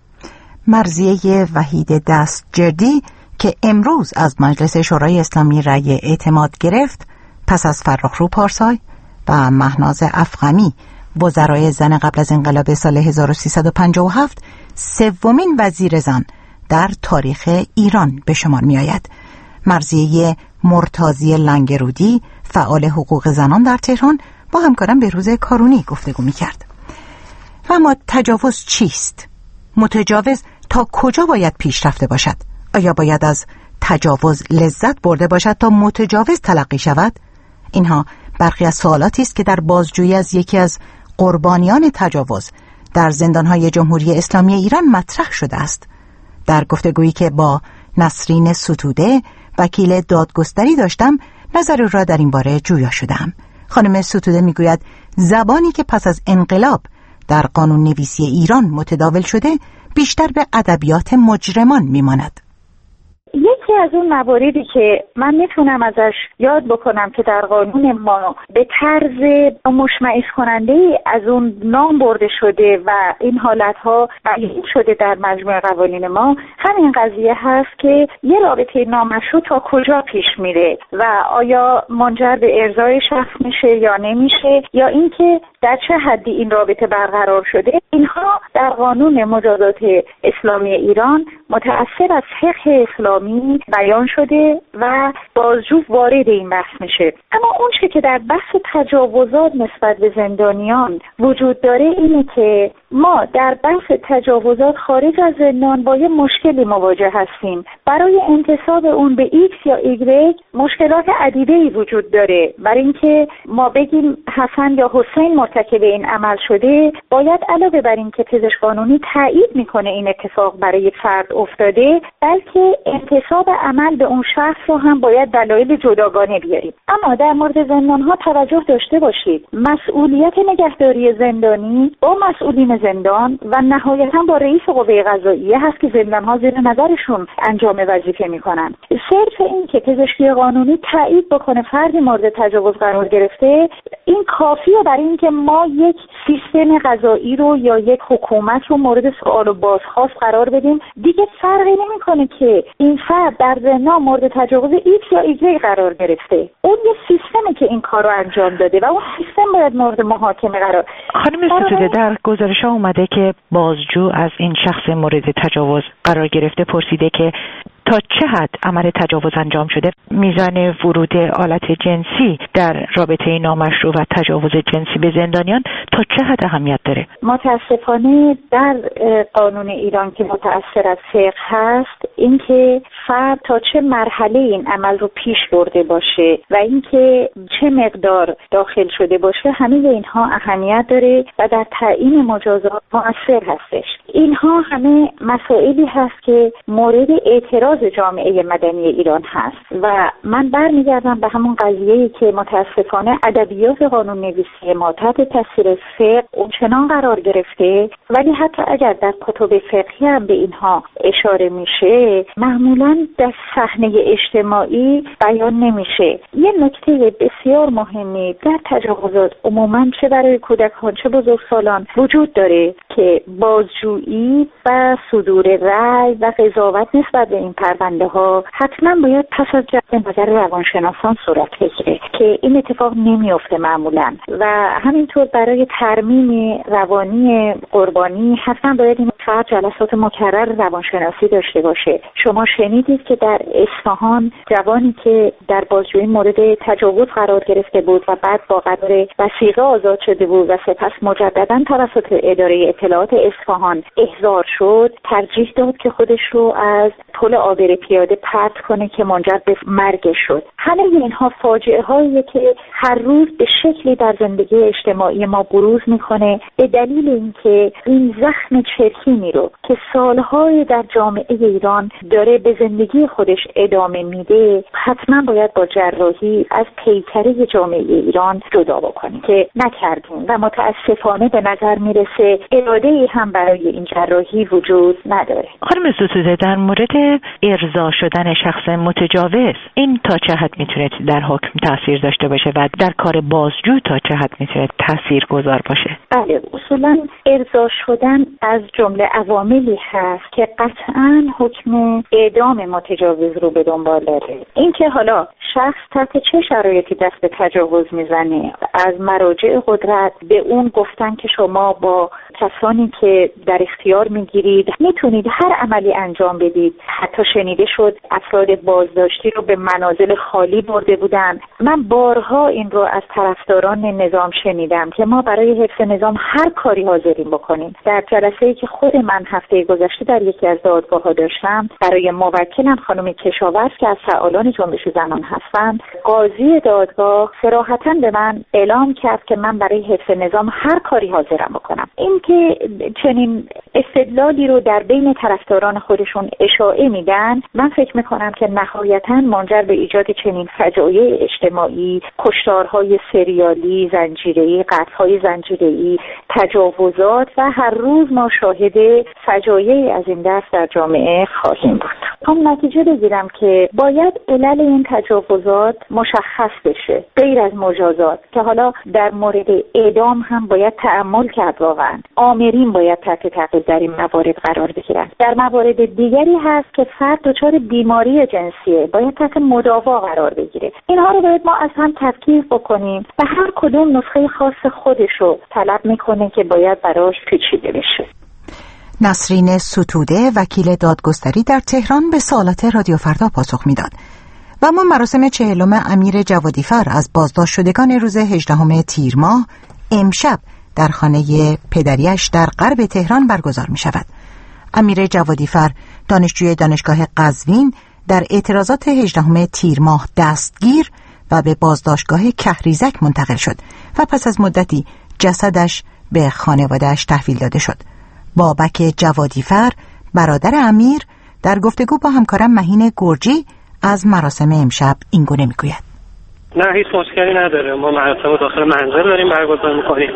مرضیه وحید دستجردی که امروز از مجلس شورای اسلامی رأی اعتماد گرفت، پس از فرخرو پارسای و مهناز افغمی وزرای زن قبل از انقلاب سال هزار و سیصد و پنجاه و هفت سومین وزیر زن در تاریخ ایران به شمار می آید. مرضیه مرتضی لنگرودی فعال حقوق زنان در تهران با همکارم بهروز کارونی گفتگو می کرد. و اما تجاوز چیست؟ متجاوز تا کجا باید پیش رفته باشد؟ آیا باید از تجاوز لذت برده باشد تا متجاوز تلقی شود؟ اینها برخی از سوالاتی است که در بازجویی از یکی از قربانیان تجاوز در زندانهای جمهوری اسلامی ایران مطرح شده است. در گفتگویی که با نسرین ستوده وکیل دادگستری داشتم، نظر او را در این باره جویا شدم. خانم ستوده میگوید زبانی که پس از انقلاب در قانون نویسی ایران متداول شده بیشتر به ادبیات مجرمان میماند. یکی از اون مواردی که من میتونم ازش یاد بکنم که در قانون ما به طرز مشمئز کننده از اون نام برده شده و این حالتها بیان شده در مجموع قوانین ما، همین قضیه هست که یه رابطه نامشروع تا کجا پیش میره و آیا منجر به ارضای شخص میشه یا نمیشه، یا اینکه در چه حدی این رابطه برقرار شده. اینها در قانون مجازات اسلامی ایران متأثر از فقه اسلامی بیان شده و بازجو وارد این بحث میشه. اما اون چیزی که در بحث تجاوزات نسبت به زندانیان وجود داره اینه که ما در بحث تجاوزات خارج از زندان با یه مشکلی مواجه هستیم. برای انتصاب اون به ایکس یا ایگرگ مشکلات عدیده‌ای وجود داره. برای اینکه ما بگیم حسن یا حسین مرتکب این عمل شده، باید علاوه بر این که پزشک قانونی تایید میکنه این اتفاق برای فرد افتاده، بلکه انتصاب عمل به اون شخص رو هم باید دلایل جداگانه بیاریم. اما در مورد زندان‌ها توجه داشته باشید، مسئولیت نگهداری زندانی با مسئولین زندان و نهایتاً با رئیس قوه قضاییه هست که زندان‌ها زیر نظرشون انجام وظیفه میکنن. صرف این که پزشکی قانونی تایید بکنه فردی مورد تجاوز قرار گرفته، این کافیه برای اینکه ما یک سیستم قضایی رو یا یک حکومت رو مورد سوال و بازخواست قرار بدیم. دیگه فرقی نمیکنه که این فرد در زندان مورد تجاوز ایکس یا ایگرگ قرار گرفته، اون یه سیستمی که این کار رو انجام داده و اون سیستم باید مورد محاکمه قرار. خانم ستوده، در گزارش ها اومده که بازجو از این شخص مورد تجاوز قرار گرفته پرسیده که تا چه حد عمل تجاوز انجام شده، میزان ورود آلت جنسی در رابطه نامشروع و تجاوز جنسی به زندانیان تا چه حد اهمیت داره؟ متاسفانه در قانون ایران که متأثر از فقه هست، اینکه فرد تا چه مرحله این عمل رو پیش برده باشه و اینکه چه مقدار داخل شده باشه، همه اینها اهمیت داره و در تعیین مجازات مؤثر هستش. اینها همه مسائلی هست که مورد اعتراض جامعه مدنی ایران هست و من برمیگردم به همون قضیه‌ای که متاسفانه ادبیات قانون نویسی ما تحت تاثیر فقه اونچنان قرار گرفته، ولی حتی اگر در کتب فقهی هم به اینها اشاره میشه، معمولاً در صحنه اجتماعی بیان نمیشه. یه نکته بسیار مهمی در تجاوزات عموماً چه برای کودکان چه بزرگسالان وجود داره که بازجویی و صدور رأی و قضاوت نسبت به این پرونده ها حتما باید پس از جلب نظر روانشناسان صورت بگیره که این اتفاق نمیفته معمولا. و همینطور برای ترمیم روانی قربانی حتما باید این فرد جلسات مکرر روانشناسی داشته باشه. شما شنیدید که در اصفهان جوانی که در بازجویی مورد تجاوز قرار گرفته بود و بعد با قرار وثیقه آزاد شده بود و سپس مجددا توسط اداره اطلاعات اصفهان احضار شد، ترجیح داد که خودش رو از پل عابر پیاده پرت کنه که منجر به مرگ شد. همه اینها فاجعه هایی که هر روز به شکلی در زندگی اجتماعی ما بروز میکنه به دلیل اینکه این زخم چرکینی رو که سالهای در جامعه ایران داره به زندگی خودش ادامه میده حتما باید با جراحی از پیکره جامعه ایران جدا بکنیم که نکردیم و متاسفانه به نظر میرسه اراده ای هم برای این جراحی وجود نداره. خانم ستوده، در مورد ارضا شدن شخص متجاوز این تا چه حد میتونه در حکم تاثیر داشته باشه و در کار بازجو تا چه حد میتونه تاثیرگذار باشه؟ بله، اصولا ارضا شدن از جمله عواملی هست که قطعا حکم اعدام متجاوز رو به دنبال داره. اینکه حالا شخص تحت چه شرایطی دست به تجاوز میزنه، از مراجع قدرت به اون گفتن که شما با کسانی که در اختیار میگیرید میتونید هر عملی انجام بدید. حتی شنیده شد افراد بازداشتی رو به منازل خالی برده بودن. من بارها این رو از طرفداران نظام شنیدم که ما برای حفظ نظام هر کاری حاضرین بکنیم. در جلسه‌ای که خود من هفته گذشته در یکی از دادگاه‌ها داشتم، برای موکلم خانم کشاورز که از فعالان جنبش زنان هستند، قاضی دادگاه صراحتاً به من اعلام کرد که من برای حفظ نظام هر کاری حاضرم بکنم. این که چنین استدلالی رو در بین طرفداران خودشون اشاعه میدن، من فکر میکنم که نهایتاً منجر به ایجاد چنین فجایع اجتماعی، کشتارهای سریالی، زنجیره‌ای، قتل‌های زنجیره‌ای، تجاوزات و هر روز ما شاهد فجایعی از این دست در جامعه خواهیم بود. هم نتیجه بگیرم که باید علل این تجاوزات مشخص بشه، غیر از مجازات که حالا در مورد اعدام هم باید تأمل کرد. واقعا آمرین باید تحت تعقیب در این موارد قرار بگیرن. در موارد دیگری هست که فرد دچار بیماری جنسیه، باید تحت مداوا قرار بگیره. اینها رو باید ما از هم تفکیک بکنیم و هر کدوم نسخه خاص خودش رو طلب میکنه که باید براش پیچیده بشه. نسرین ستوده، وکیل دادگستری در تهران، به سوالات رادیو فردا پاسخ میداد. و ما مراسم چهلم امیر جوادیفر از بازداشت شدگان روز هجدهم تیر ماه امشب در خانه پدریش در غرب تهران برگزار می شود. امیر جوادیفر دانشجوی دانشگاه قزوین در اعتراضات هجدهم تیر ماه دستگیر و به بازداشتگاه کهریزک منتقل شد و پس از مدتی جسدش به خانواده‌اش تحویل داده شد. بابک جوادیفر، برادر امیر، در گفتگو با همکارم مهین گرجی از مراسم امشب این گونه میگوید: نه، هیچ مشکلی نداره. ما مراسم رو داخل منزل داریم برگزار میکنیم.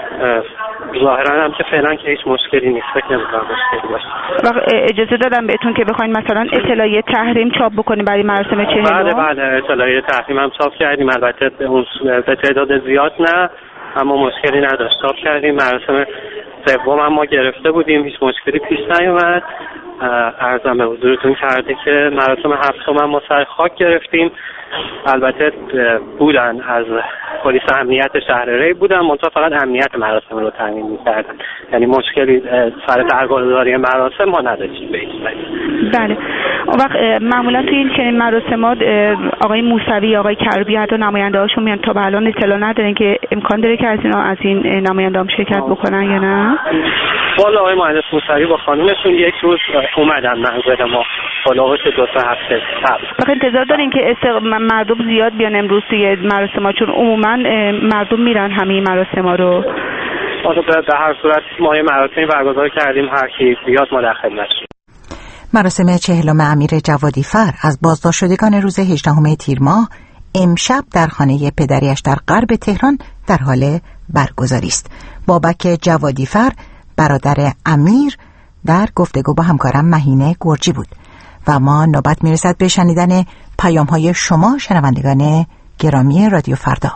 ظاهرا هم که فعلا که هیچ مشکلی نیست، فکر نمی‌کنم مشکلی باشه. اجازه دادم بهتون که بخواید مثلا اطلاعیه تحریم چاپ بکنید برای مراسم چهلم؟ بله بله، اطلاعیه تحریم هم چاپ کردیم. البته به تعداد زیاد نه، اما مشکلی نداشت. چاپ کردیم. مراسم سوم هم ما گرفته بودیم، هیچ مشکلی پیش نیومد. عرضم به حضورتون کرده که مراسم هفتم هم ما سر خاک گرفتیم. البته بودن از پلیس امنیت شهر ری بودن، منتها فقط امنیت مراسم رو تامین می‌کردن، یعنی مشکلی سر برگزاری مراسم ما نداشتیم. بله، اون وقت معمولا توی این چنین مراسمات آقای موسوی، آقای کروبی، حتی نماینده هاشون میان. تا به الان اطلاع ندارین که امکان داره که از اینا از این نماینده هم شرکت بکنن یا نه؟ والا آقای مهندس موسوی با خانومشون یک روز اومدن منزل ما، فالوش دو سه هفته قبل. وقت انتظار دارین که مردم زیاد بیان امروز توی مراسم‌ها، چون عموما مردم میرن همه مراسم‌ها رو؟ حالا به هر صورت ما یه مراسمی برگزار کردیم، هر کی بیاد ما در خدمتشیم. مراسم چهلم امیر جوادیفر از بازداشت شدگان روز هجدهم تیر ماه امشب در خانه پدریش در غرب تهران در حال برگزاری است. بابک جوادیفر، برادر امیر، در گفتگو با همکارم مهین گرجی بود. و ما نوبت میرسد به شنیدن پیام های شما شنوندگان گرامی رادیو فردا.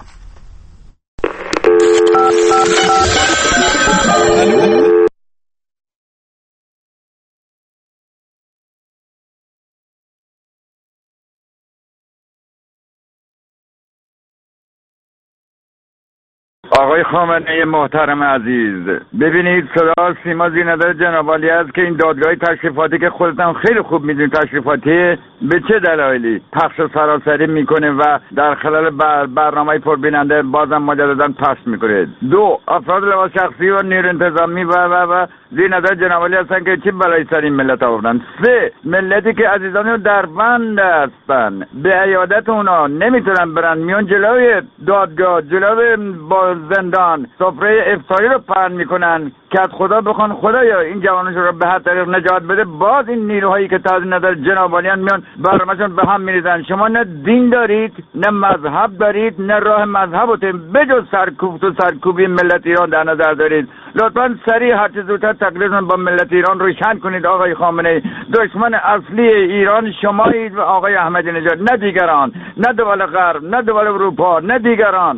آقای خامنه‌ای محترم عزیز، ببینید صدا سیما زینه‌دار جناب عالی است که این دادگاه تشریفاتی که خودتان خیلی خوب میدونید تشریفاتی به چه دلایلی پخش سراسری میکنه و در خلال بر برنامه پربیننده بازم مجددا پخش میکنه؟ دو، افراد لباس شخصی و نیروی انتظامی و و و زیر نظر جناب هستن که چی بلای سر این ملت آوردن. سه، ملتی که عزیزانی در بند هستن به عیادت اونا نمیتونن برن، میان جلوی دادگاه، جلوی با زندان سفره افطاری رو پهن میکنن که از خدا بخوان خدایا این جوانشون رو به هر طریق نجات بده. باز این نیروهایی که تحت نظر جنابالیان میان برنامه‌شون به هم میریزن. شما نه دین دارید نه مذهب دارید نه راه مذهب و بجز سرکوب و سرکوبی ملت ایران در نظر دارید. لطفاً سریع هر چه زودتر تکلیفتون با ملت ایران روشن کنید. آقای خامنه‌ای، دشمن اصلی ایران شمایید و آقای احمدی نژاد، نه دیگران، نه دول غرب، نه دول اروپا، نه دیگران.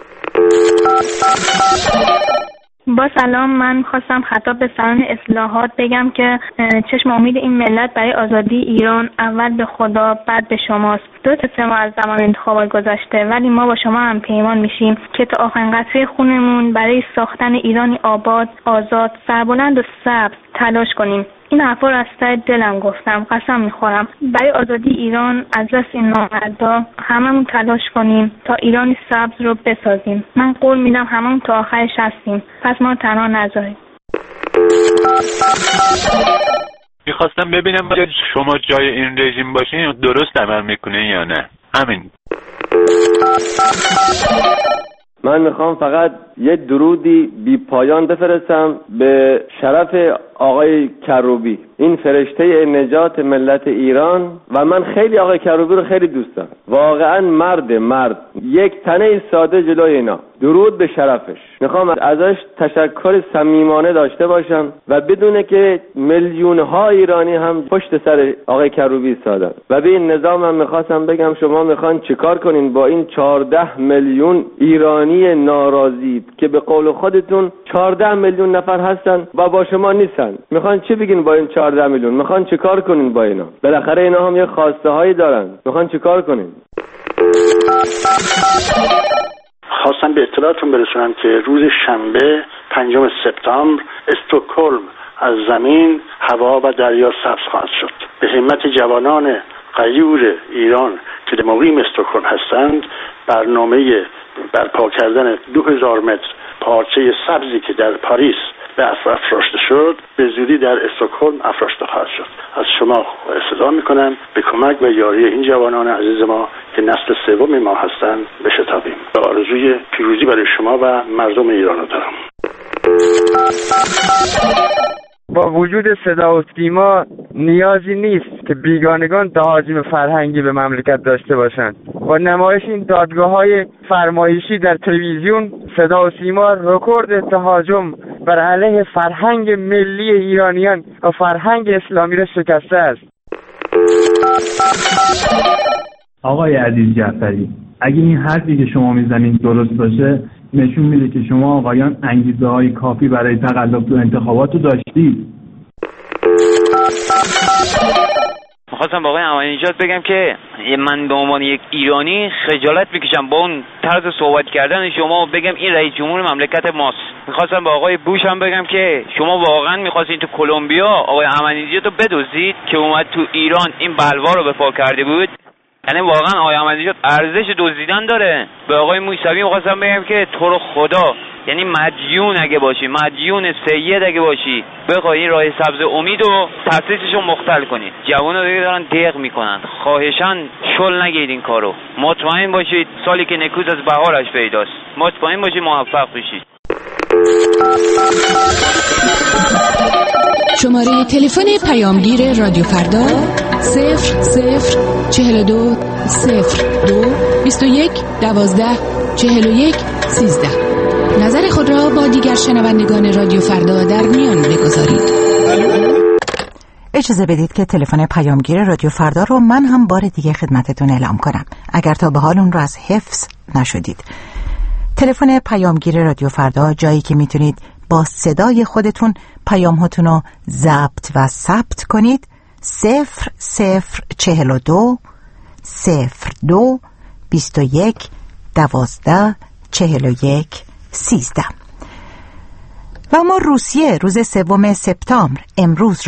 با سلام، من خواستم خطاب به سران اصلاحات بگم که چشم امید این ملت برای آزادی ایران اول به خدا بعد به شماست. درسته سه ماه از زمان انتخابات گذشته، ولی ما با شما هم پیمان میشیم که تا آخرین قطره خونمون برای ساختن ایرانی آباد، آزاد، سربلند و سبز تلاش کنیم. این حرفا رو از ته دلم گفتم، قسم میخورم. برای آزادی ایران از دست این نامردا هممون تلاش کنیم تا ایرانی سبز رو بسازیم. من قول میدم هممون تا آخرش هستیم، پس ما تنها نذاریم. میخواستم ببینم شما جای این رژیم باشین درست عمل میکنه یا نه. همین. من میخوام فقط یه درودی بی پایان بفرستم به شرف آقای کروبی، این فرشته نجات ملت ایران، و من خیلی آقای کروبی رو خیلی دوست دارم. واقعا مرد مرد یک تنه ساده جلوی اینا. درود به شرفش. میخوام ازش تشکر صمیمانه داشته باشم و بدونه که میلیون ها ایرانی هم پشت سر آقای کروبی ایستادن. و به این نظام هم میخواستم بگم شما میخوان چیکار کنین با این چهارده میلیون ایرانی ناراضی که به قول خودتون چهارده میلیون نفر هستن و با شما نیستن؟ میخوان چی بگین با این چهارده میلیون؟ میخوان چیکار کنین با اینا؟ بالاخره اینا هم یه خواسته هایی دارن. میخوان چیکار کنین؟ خواستم به اطلاعتون برسونم که روز شنبه پنجم سپتامبر استکهلم از زمین، هوا و دریا سبز خواهد شد. به همت جوانان غیور ایران که در مقیم استکهلم هستند، برنامه برپا کردن دو هزار متر پارچه سبزی که در پاریس به افراشته شد به زودی در استکهلم افراشته خواهد شد. از شما استدعا میکنم به کمک و یاری این جوانان عزیز ما که نسل سوم ما هستند بشتابیم. و آرزوی پیروزی برای شما و مردم ایران رو دارم. با وجود صدا و سیما نیازی نیست که بیگانگان تهاجم فرهنگی به مملکت داشته باشند. با نمایش این دادگاه‌های فرمایشی در تلویزیون، صدا و سیما رکورد تهاجم بر علیه فرهنگ ملی ایرانیان و فرهنگ اسلامی را شکسته است. آقای عزیز جعفری، اگه این حرفی که شما میزنید درست باشه، نشون میده که شما آقایان انگیزه های کافی برای تقلب تو انتخابات رو داشتید. میخواستم با آقای احمدی نژاد بگم که من به عنوان یک ایرانی خجالت میکشم با اون طرز صحبت کردن شما، بگم این رئیس جمهور مملکت ماست. میخواستم با آقای بوش هم بگم که شما واقعا میخواستین تو کلمبیا آقای احمدی نژاد رو بدزدید که اومد تو ایران این بلوا رو به پا کرده بود. یعنی واقعا آقای احمدی نژاد ارزش دزدیدن داره. به آقای موسوی می‌خواستم بگم که تو رو خدا، یعنی مدیون اگه باشی، مدیون سید اگه باشی، بخوای این راه سبز امید رو تأسیسشو مختل کنی. جوونا دیگه دارن دق میکنن. خواهشاً شل نگیرید این کارو. مطمئن باشید سالی که نکوز از بهارش پیداست. مطمئن باشید موفق بشید. شماره تلفن پیامگیر رادیو فردا صفر صفر چهل و دو صفر دو بیست و یک دوازده چهل و یک سیزده. نظر خود را با دیگر شنوندگان رادیو فردا در میان بگذارید. اجازه بدید که تلفن پیامگیر رادیو فردا رو من هم بار دیگه خدمتتون اعلام کنم، اگر تا به حال اون رو از حفظ نشدید. تلفن پیامگیر رادیو فردا جایی که میتونید با صدای خودتون پیام‌هاتون رو ضبط و ثبت کنید. صفر صفر چهل و دو صفر دو بیست و یک دوازده چهل و یک سیزده. و ما روسیه روز سوم سپتامبر امروز را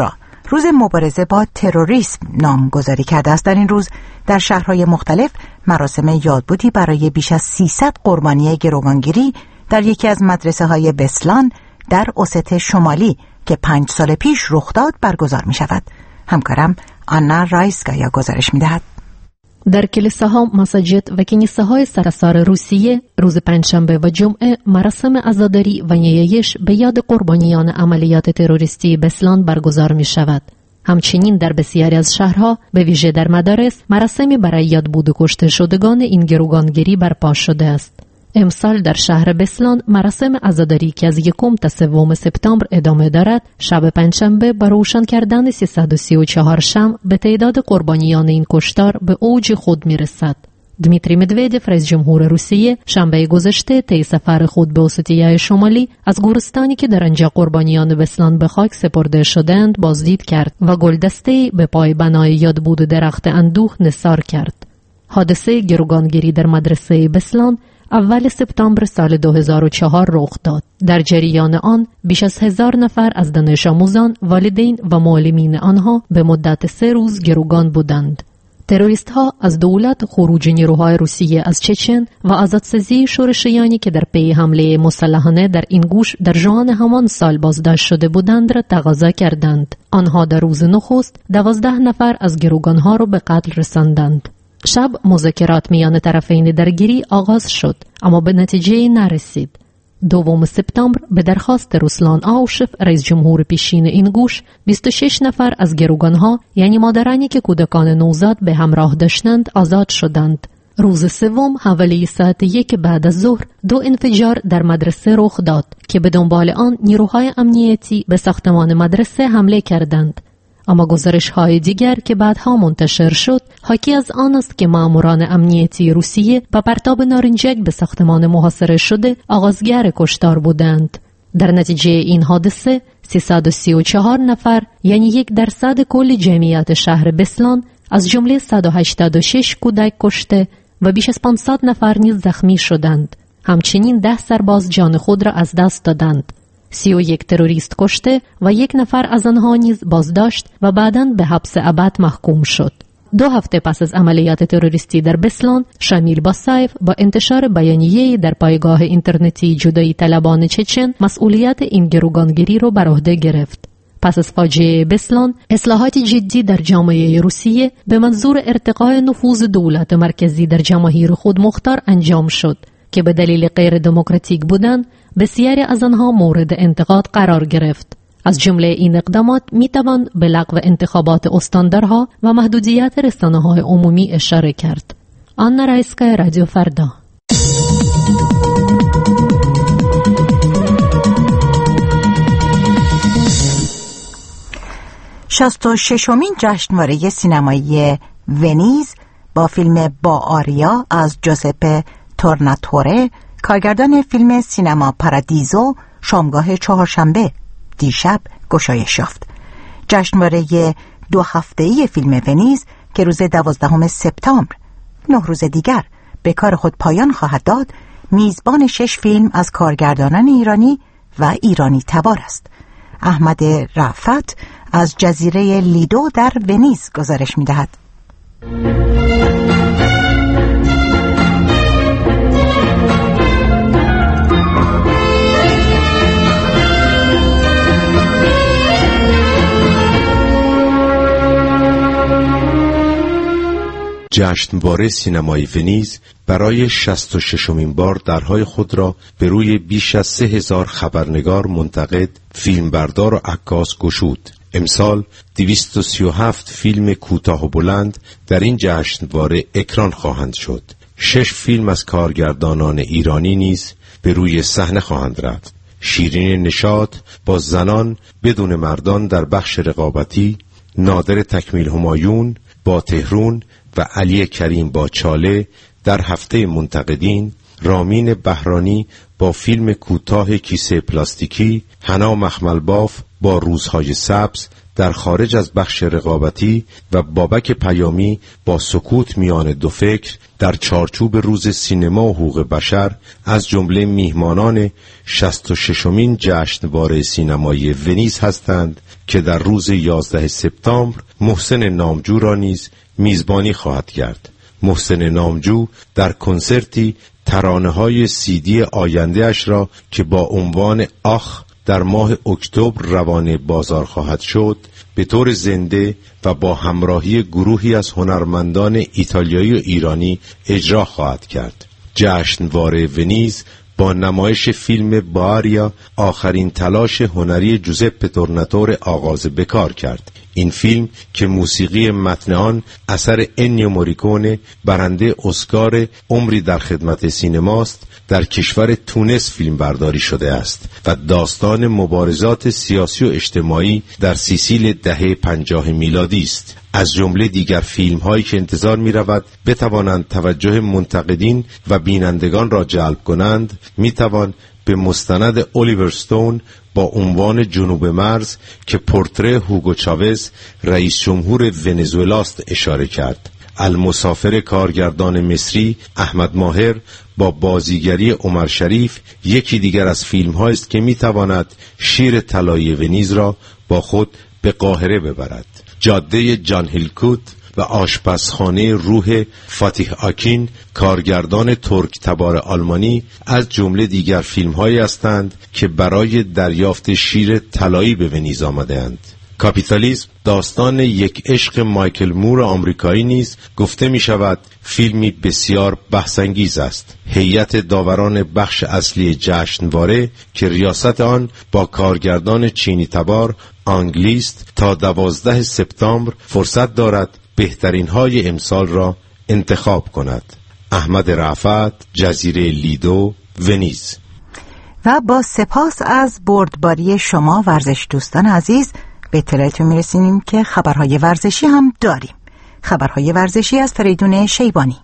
روز مبارزه با تروریسم نامگذاری کرده است. در این روز در شهرهای مختلف مراسم یادبودی برای بیش از سیصد قربانی گروگانگیری در یکی از مدرسه های بسلان در اوست شمالی که پنج سال پیش رخ داد برگزار می شود. همکارم آنا رایسکایا گزارش می دهد. در کلیساها، مساجد و کنیسه‌های سراسر روسیه روز پنجشنبه و جمعه مراسم عزاداری و نیایش به یاد قربانیان عملیات تروریستی بسلان برگزار می شود. همچنین در بسیاری از شهرها به ویژه در مدارس مراسمی برای یادبود کشته شدگان این گروگانگیری برپا شده است. امسال در شهر بسلان مراسم عزاداری که از یکم تا سوم سپتامبر ادامه دارد، شب پنجشنبه با روشن کردن سیصد و سی و چهار شمع به تعداد قربانیان این کشتار به اوج خود میرسد. دمیتری مدودف رئیس جمهور روسیه شنبه گذشته طی سفر خود به اوستیای شمالی از گورستانی که در آنجا قربانیان بسلان به خاک سپرده شدند بازدید کرد و گلدسته به پای بنای یادبود درخت اندوه نثار کرد. حادثه گروگانگیری در مدرسه بسلان اول سپتامبر سال دو هزار و چهار رخ داد. در جریان آن بیش از هزار نفر از دانش آموزان، والدین و معلمین آنها به مدت سه روز گروگان بودند. تروریست ها از دولت، خروج نیروهای روسیه از چچن و آزادسازی شورشیانی که در پی حمله مسلحانه در این گوش در ژوئن همان سال بازداشت شده بودند را تقاضا کردند. آنها در روز نخست دوازده نفر از گروگانها را به قتل رساندند. شب مذاکرات میان طرفین درگیری آغاز شد اما به نتیجه نرسید. دوم سپتامبر به درخواست روسلان آوشف رئیس جمهور پیشین این گوش بیست و شش نفر از گروگانها یعنی مادرانی که کودکان نوزاد به همراه داشتند آزاد شدند. روز سوم حوالی ساعت یک بعد از ظهر دو انفجار در مدرسه رخ داد که به دنبال آن نیروهای امنیتی به ساختمان مدرسه حمله کردند. اما گزارش های دیگر که بعدها منتشر شد حاکی از آن است که ماموران امنیتی روسیه با پرتاب نارنجک به ساختمان محاصره شده آغازگر کشتار بودند. در نتیجه این حادثه سیصد و سی و چهار نفر یعنی یک درصد کل جمعیت شهر بسلان از جمله صد و هشتاد و شش کودک کشته و بیش از پانصد نفر نیز زخمی شدند. همچنین ده سرباز جان خود را از دست دادند. سی و یک تروریست کشته و یک نفر از آنها نیز بازداشت و بعداً به حبس ابد محکوم شد. دو هفته پس از عملیات تروریستی در بسلان، شامیل باسایف با انتشار بیانیه‌ای در پایگاه اینترنتی جدایی طلبان چچن مسئولیت این گروگانگیری را بر عهده گرفت. پس از فاجعه بسلان، اصلاحات جدی در جامعه روسیه به منظور ارتقای نفوذ دولت مرکزی در جماهیر خود مختار انجام شد که به دلیل غیر دموکراتیک بودن بسیاری از آنها مورد انتقاد قرار گرفت. از جمله این اقدامات میتوان به لغو انتخابات استاندارها و محدودیت رسانه‌های عمومی اشاره کرد. آنا رایسکایا، رادیو فردا. شصت و ششمین جشنواره سینمایی ونیز با فیلم با آریا از جوزپه تورناتوره، کارگردان فیلم سینما پارادیزو، شامگاه چهارشنبه دیشب گشایش یافت. جشنواره دو هفته‌ای فیلم ونیز که روز دوازدهم سپتامبر، نه روز دیگر، به کار خود پایان خواهد داد، میزبان شش فیلم از کارگردانان ایرانی و ایرانی تبار است. احمد رأفت از جزیره لیدو در ونیز گزارش می‌دهد. جشنواره سینمای ونیز برای شصت و ششمین بار درهای خود را به روی بیش از سه هزار خبرنگار، منتقد، فیلمبردار و عکاس گشود. امسال دویست و سی و هفت فیلم کوتاه و بلند در این جشنواره اکران خواهند شد. شش فیلم از کارگردانان ایرانی نیز به روی صحنه خواهند رفت. شیرین نشاط با زنان بدون مردان در بخش رقابتی، نادر تکمیل همایون با تهرون و علی کریم با چاله در هفته منتقدین، رامین بهرانی با فیلم کوتاه کیسه پلاستیکی، حنا مخملباف با روزهای سبز در خارج از بخش رقابتی و بابک پیامی با سکوت میان دو فکر در چارچوب روز سینما و حقوق بشر از جمله میهمانان شصت و ششمین جشنواره سینمایی ونیز هستند که در روز یازده سپتامبر محسن نامجو را نیز میزبانی خواهد کرد. محسن نامجو در کنسرتی ترانه‌های سیدی آینده اش را که با عنوان آخ در ماه اکتبر روانه بازار خواهد شد به طور زنده و با همراهی گروهی از هنرمندان ایتالیایی و ایرانی اجرا خواهد کرد. جشنواره ونیز با نمایش فیلم باریا آخرین تلاش هنری جوزپه تورناتور آغاز به کار کرد. این فیلم که موسیقی متن آن اثر انیو موریکونه برنده اسکار عمری در خدمت سینماست در کشور تونس فیلم برداری شده است و داستان مبارزات سیاسی و اجتماعی در سیسیل دهه پنجاه میلادی است. از جمله دیگر فیلم هایی که انتظار می رود بتوانند توجه منتقدین و بینندگان را جلب کنند می توان به مستند الیور استون با عنوان جنوب مرز که پورتره هوگو چاوز رئیس جمهور ونزوئلاست اشاره کرد. المسافر کارگردان مصری احمد ماهر با بازیگری عمر شریف یکی دیگر از فیلم هایی است که می تواند شیر طلایی ونیز را با خود به قاهره ببرد. جاده جان هیلکوت و آشپزخانه روح فاتیح آکین کارگردان ترک تبار آلمانی از جمله دیگر فیلم هایی هستند که برای دریافت شیر طلایی به ونیز آمده‌اند. کاپیتالیسم داستان یک عشق مایکل مور آمریکایی نیز گفته می شود فیلمی بسیار بحث‌انگیز است. هیئت داوران بخش اصلی جشنواره که ریاست آن با کارگردان چینی تبار آنگلیست تا دوازده سپتامبر فرصت دارد بهترین های امسال را انتخاب کند. احمد رفعت، جزیره لیدو، ونیز. و با سپاس از بردباری شما ورزش دوستان عزیز به اطلاعتون میرسیم که خبرهای ورزشی هم داریم. خبرهای ورزشی از فریدون شیبانی.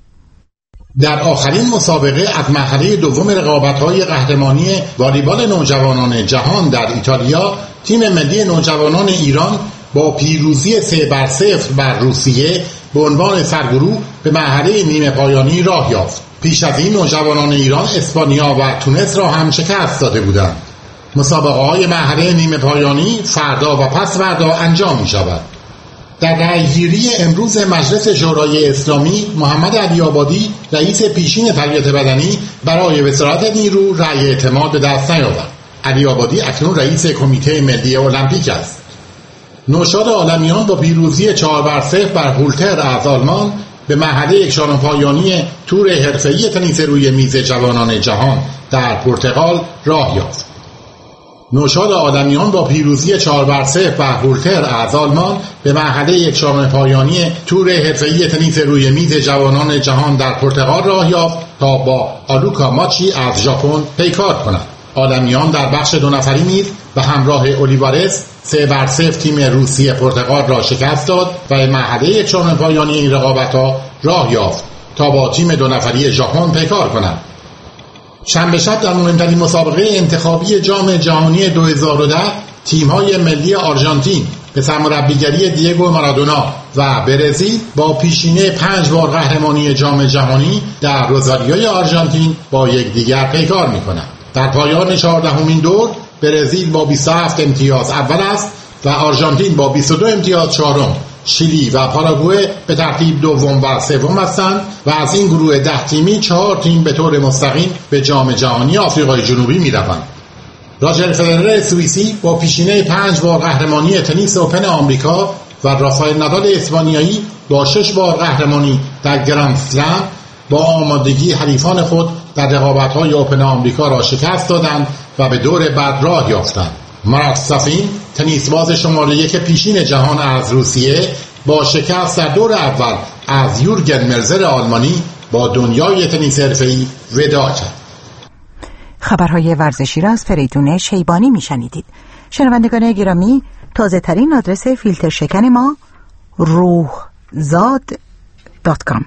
در آخرین مسابقه از مرحله دوم رقابت‌های قهرمانی والیبال نوجوانان جهان در ایتالیا تیم ملی نوجوانان ایران با پیروزی سه بر صفر بر روسیه به عنوان سرگروه به مرحله نیمه پایانی راه یافت. پیش از این نوجوانان ایران اسپانیا و تونس را هم شکست داده بودند. مسابقه های مرحله نیمه پایانی فردا و پس فردا انجام می شود. در رأیگیری امروز مجلس شورای اسلامی محمد علی آبادی رئیس پیشین تربیت بدنی برای وزارت نیرو رأی اعتماد به دست نیاورد. علی آبادی اکنون رئیس کمیته ملی المپیک است. نوشاد عالمیان با پیروزی چهار بر صفر بر هولتر از آلمان به مرحله یکشان پایانی تور حرفه‌ای تنیس روی میز جوانان جهان در پرتغال راه یافت. نوشاد عالمیان با پیروزی چهار بر صفر بر هولتر از آلمان به مرحله یکشان پایانی تور حرفه‌ای تنیس روی میز جوانان جهان در پرتغال راه یافت تا با آلوکا ماچی از ژاپن پیکار کند. عالمیان در بخش دو نفری نیز به همراه اولیوارس سه بر صفر تیم روسیه پرتغال را شکست داد و به مرحله یکشان پایانی این رقابت‌ها راه یافت تا با تیم دو نفری ژاپن پیکار کند. شنبه شب در مهمترین مسابقه انتخابی جام جهانی دو هزار و ده تیم‌های ملی آرژانتین به سرمربیگری دیگو مارادونا و برزیل با پیشینه پنج بار قهرمانی جام جهانی در روزاریوی آرژانتین با یکدیگر پیکار می‌کنند. در پایان چهاردهمین دور برزیل با بیست و هفت امتیاز اول است و آرژانتین با بیست و دو امتیاز چهارم. شیلی و پاراگوئه به ترتیب دوم و سوم هستند و از این گروه ده تیمی چهار تیم به طور مستقیم به جام جهانی آفریقای جنوبی می‌روند. راجر فدرر سوئیسی با پیشینه پنج بار قهرمانی تنیس اوپن آمریکا و رافائل نادال اسپانیایی با شش بار قهرمانی در گرند اسلم با آمادگی حریفان خود در رقابت‌های اوپن آمریکا را شکست دادند و به دور بعد راه یافتند. مارک سافین تنیسباز شماره یک پیشین جهان از روسیه با شکست در دور اول از یورگن مرزر آلمانی با دنیای تنیس حرفه‌ای وداع کرد. خبرهای ورزشی را از فریدون شیبانی میشنیدید. شنوندگان گرامی، تازه ترین آدرس فیلتر شکن ما روحزاد دات کام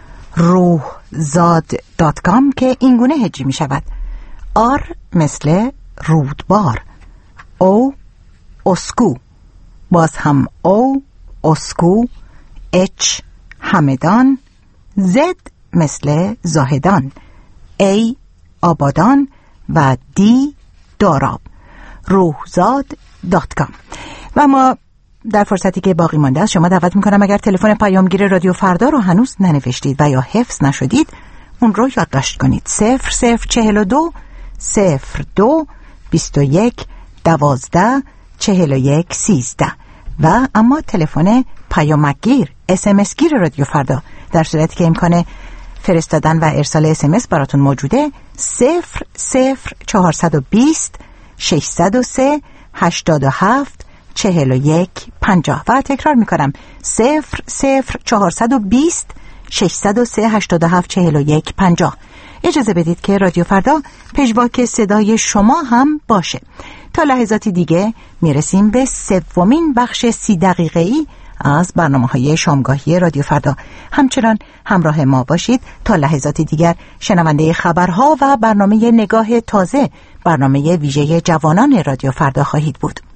روحزاد دات کام که اینگونه هجی می شود: آر مثل رودبار، او اسکو، باز هم او اسکو، اچ همدان، زد مثل زاهدان، ای آبادان و دی داراب، روحزاد دات کام. و ما در فرصتی که باقی مانده است شما دعوت میکنم اگر تلفن پیامگیر رادیو فردا رو هنوز ننوشتید و یا حفظ نشدید اون رو یادداشت کنید. صفر صفر چهل و دو صفر دو بیست و یک دوازده چهل و یک سیزده. و اما تلفن پیامگیر اس ام اس گیر رادیو فردا در صورتی که امکان فرستادن و ارسال اس ام اس براتون موجوده صفر صفر چهارصد و بیست ششصد و سه هشتاد و هفت چهل و یک پنجاه. و تکرار میکنم صفر صفر چهارصد و بیست ششصد و سه هشتاد و هفت چهل و یک پنجاه. اجازه بدید که رادیو فردا پژواک صدای شما هم باشه. تا لحظاتی دیگه میرسیم به سومین بخش سی دقیقه‌ای از برنامه‌های شامگاهی رادیو فردا. همچنان همراه ما باشید تا لحظاتی دیگر شنونده خبرها و برنامه نگاه تازه، برنامه ویژه جوانان رادیو فردا خواهید بود.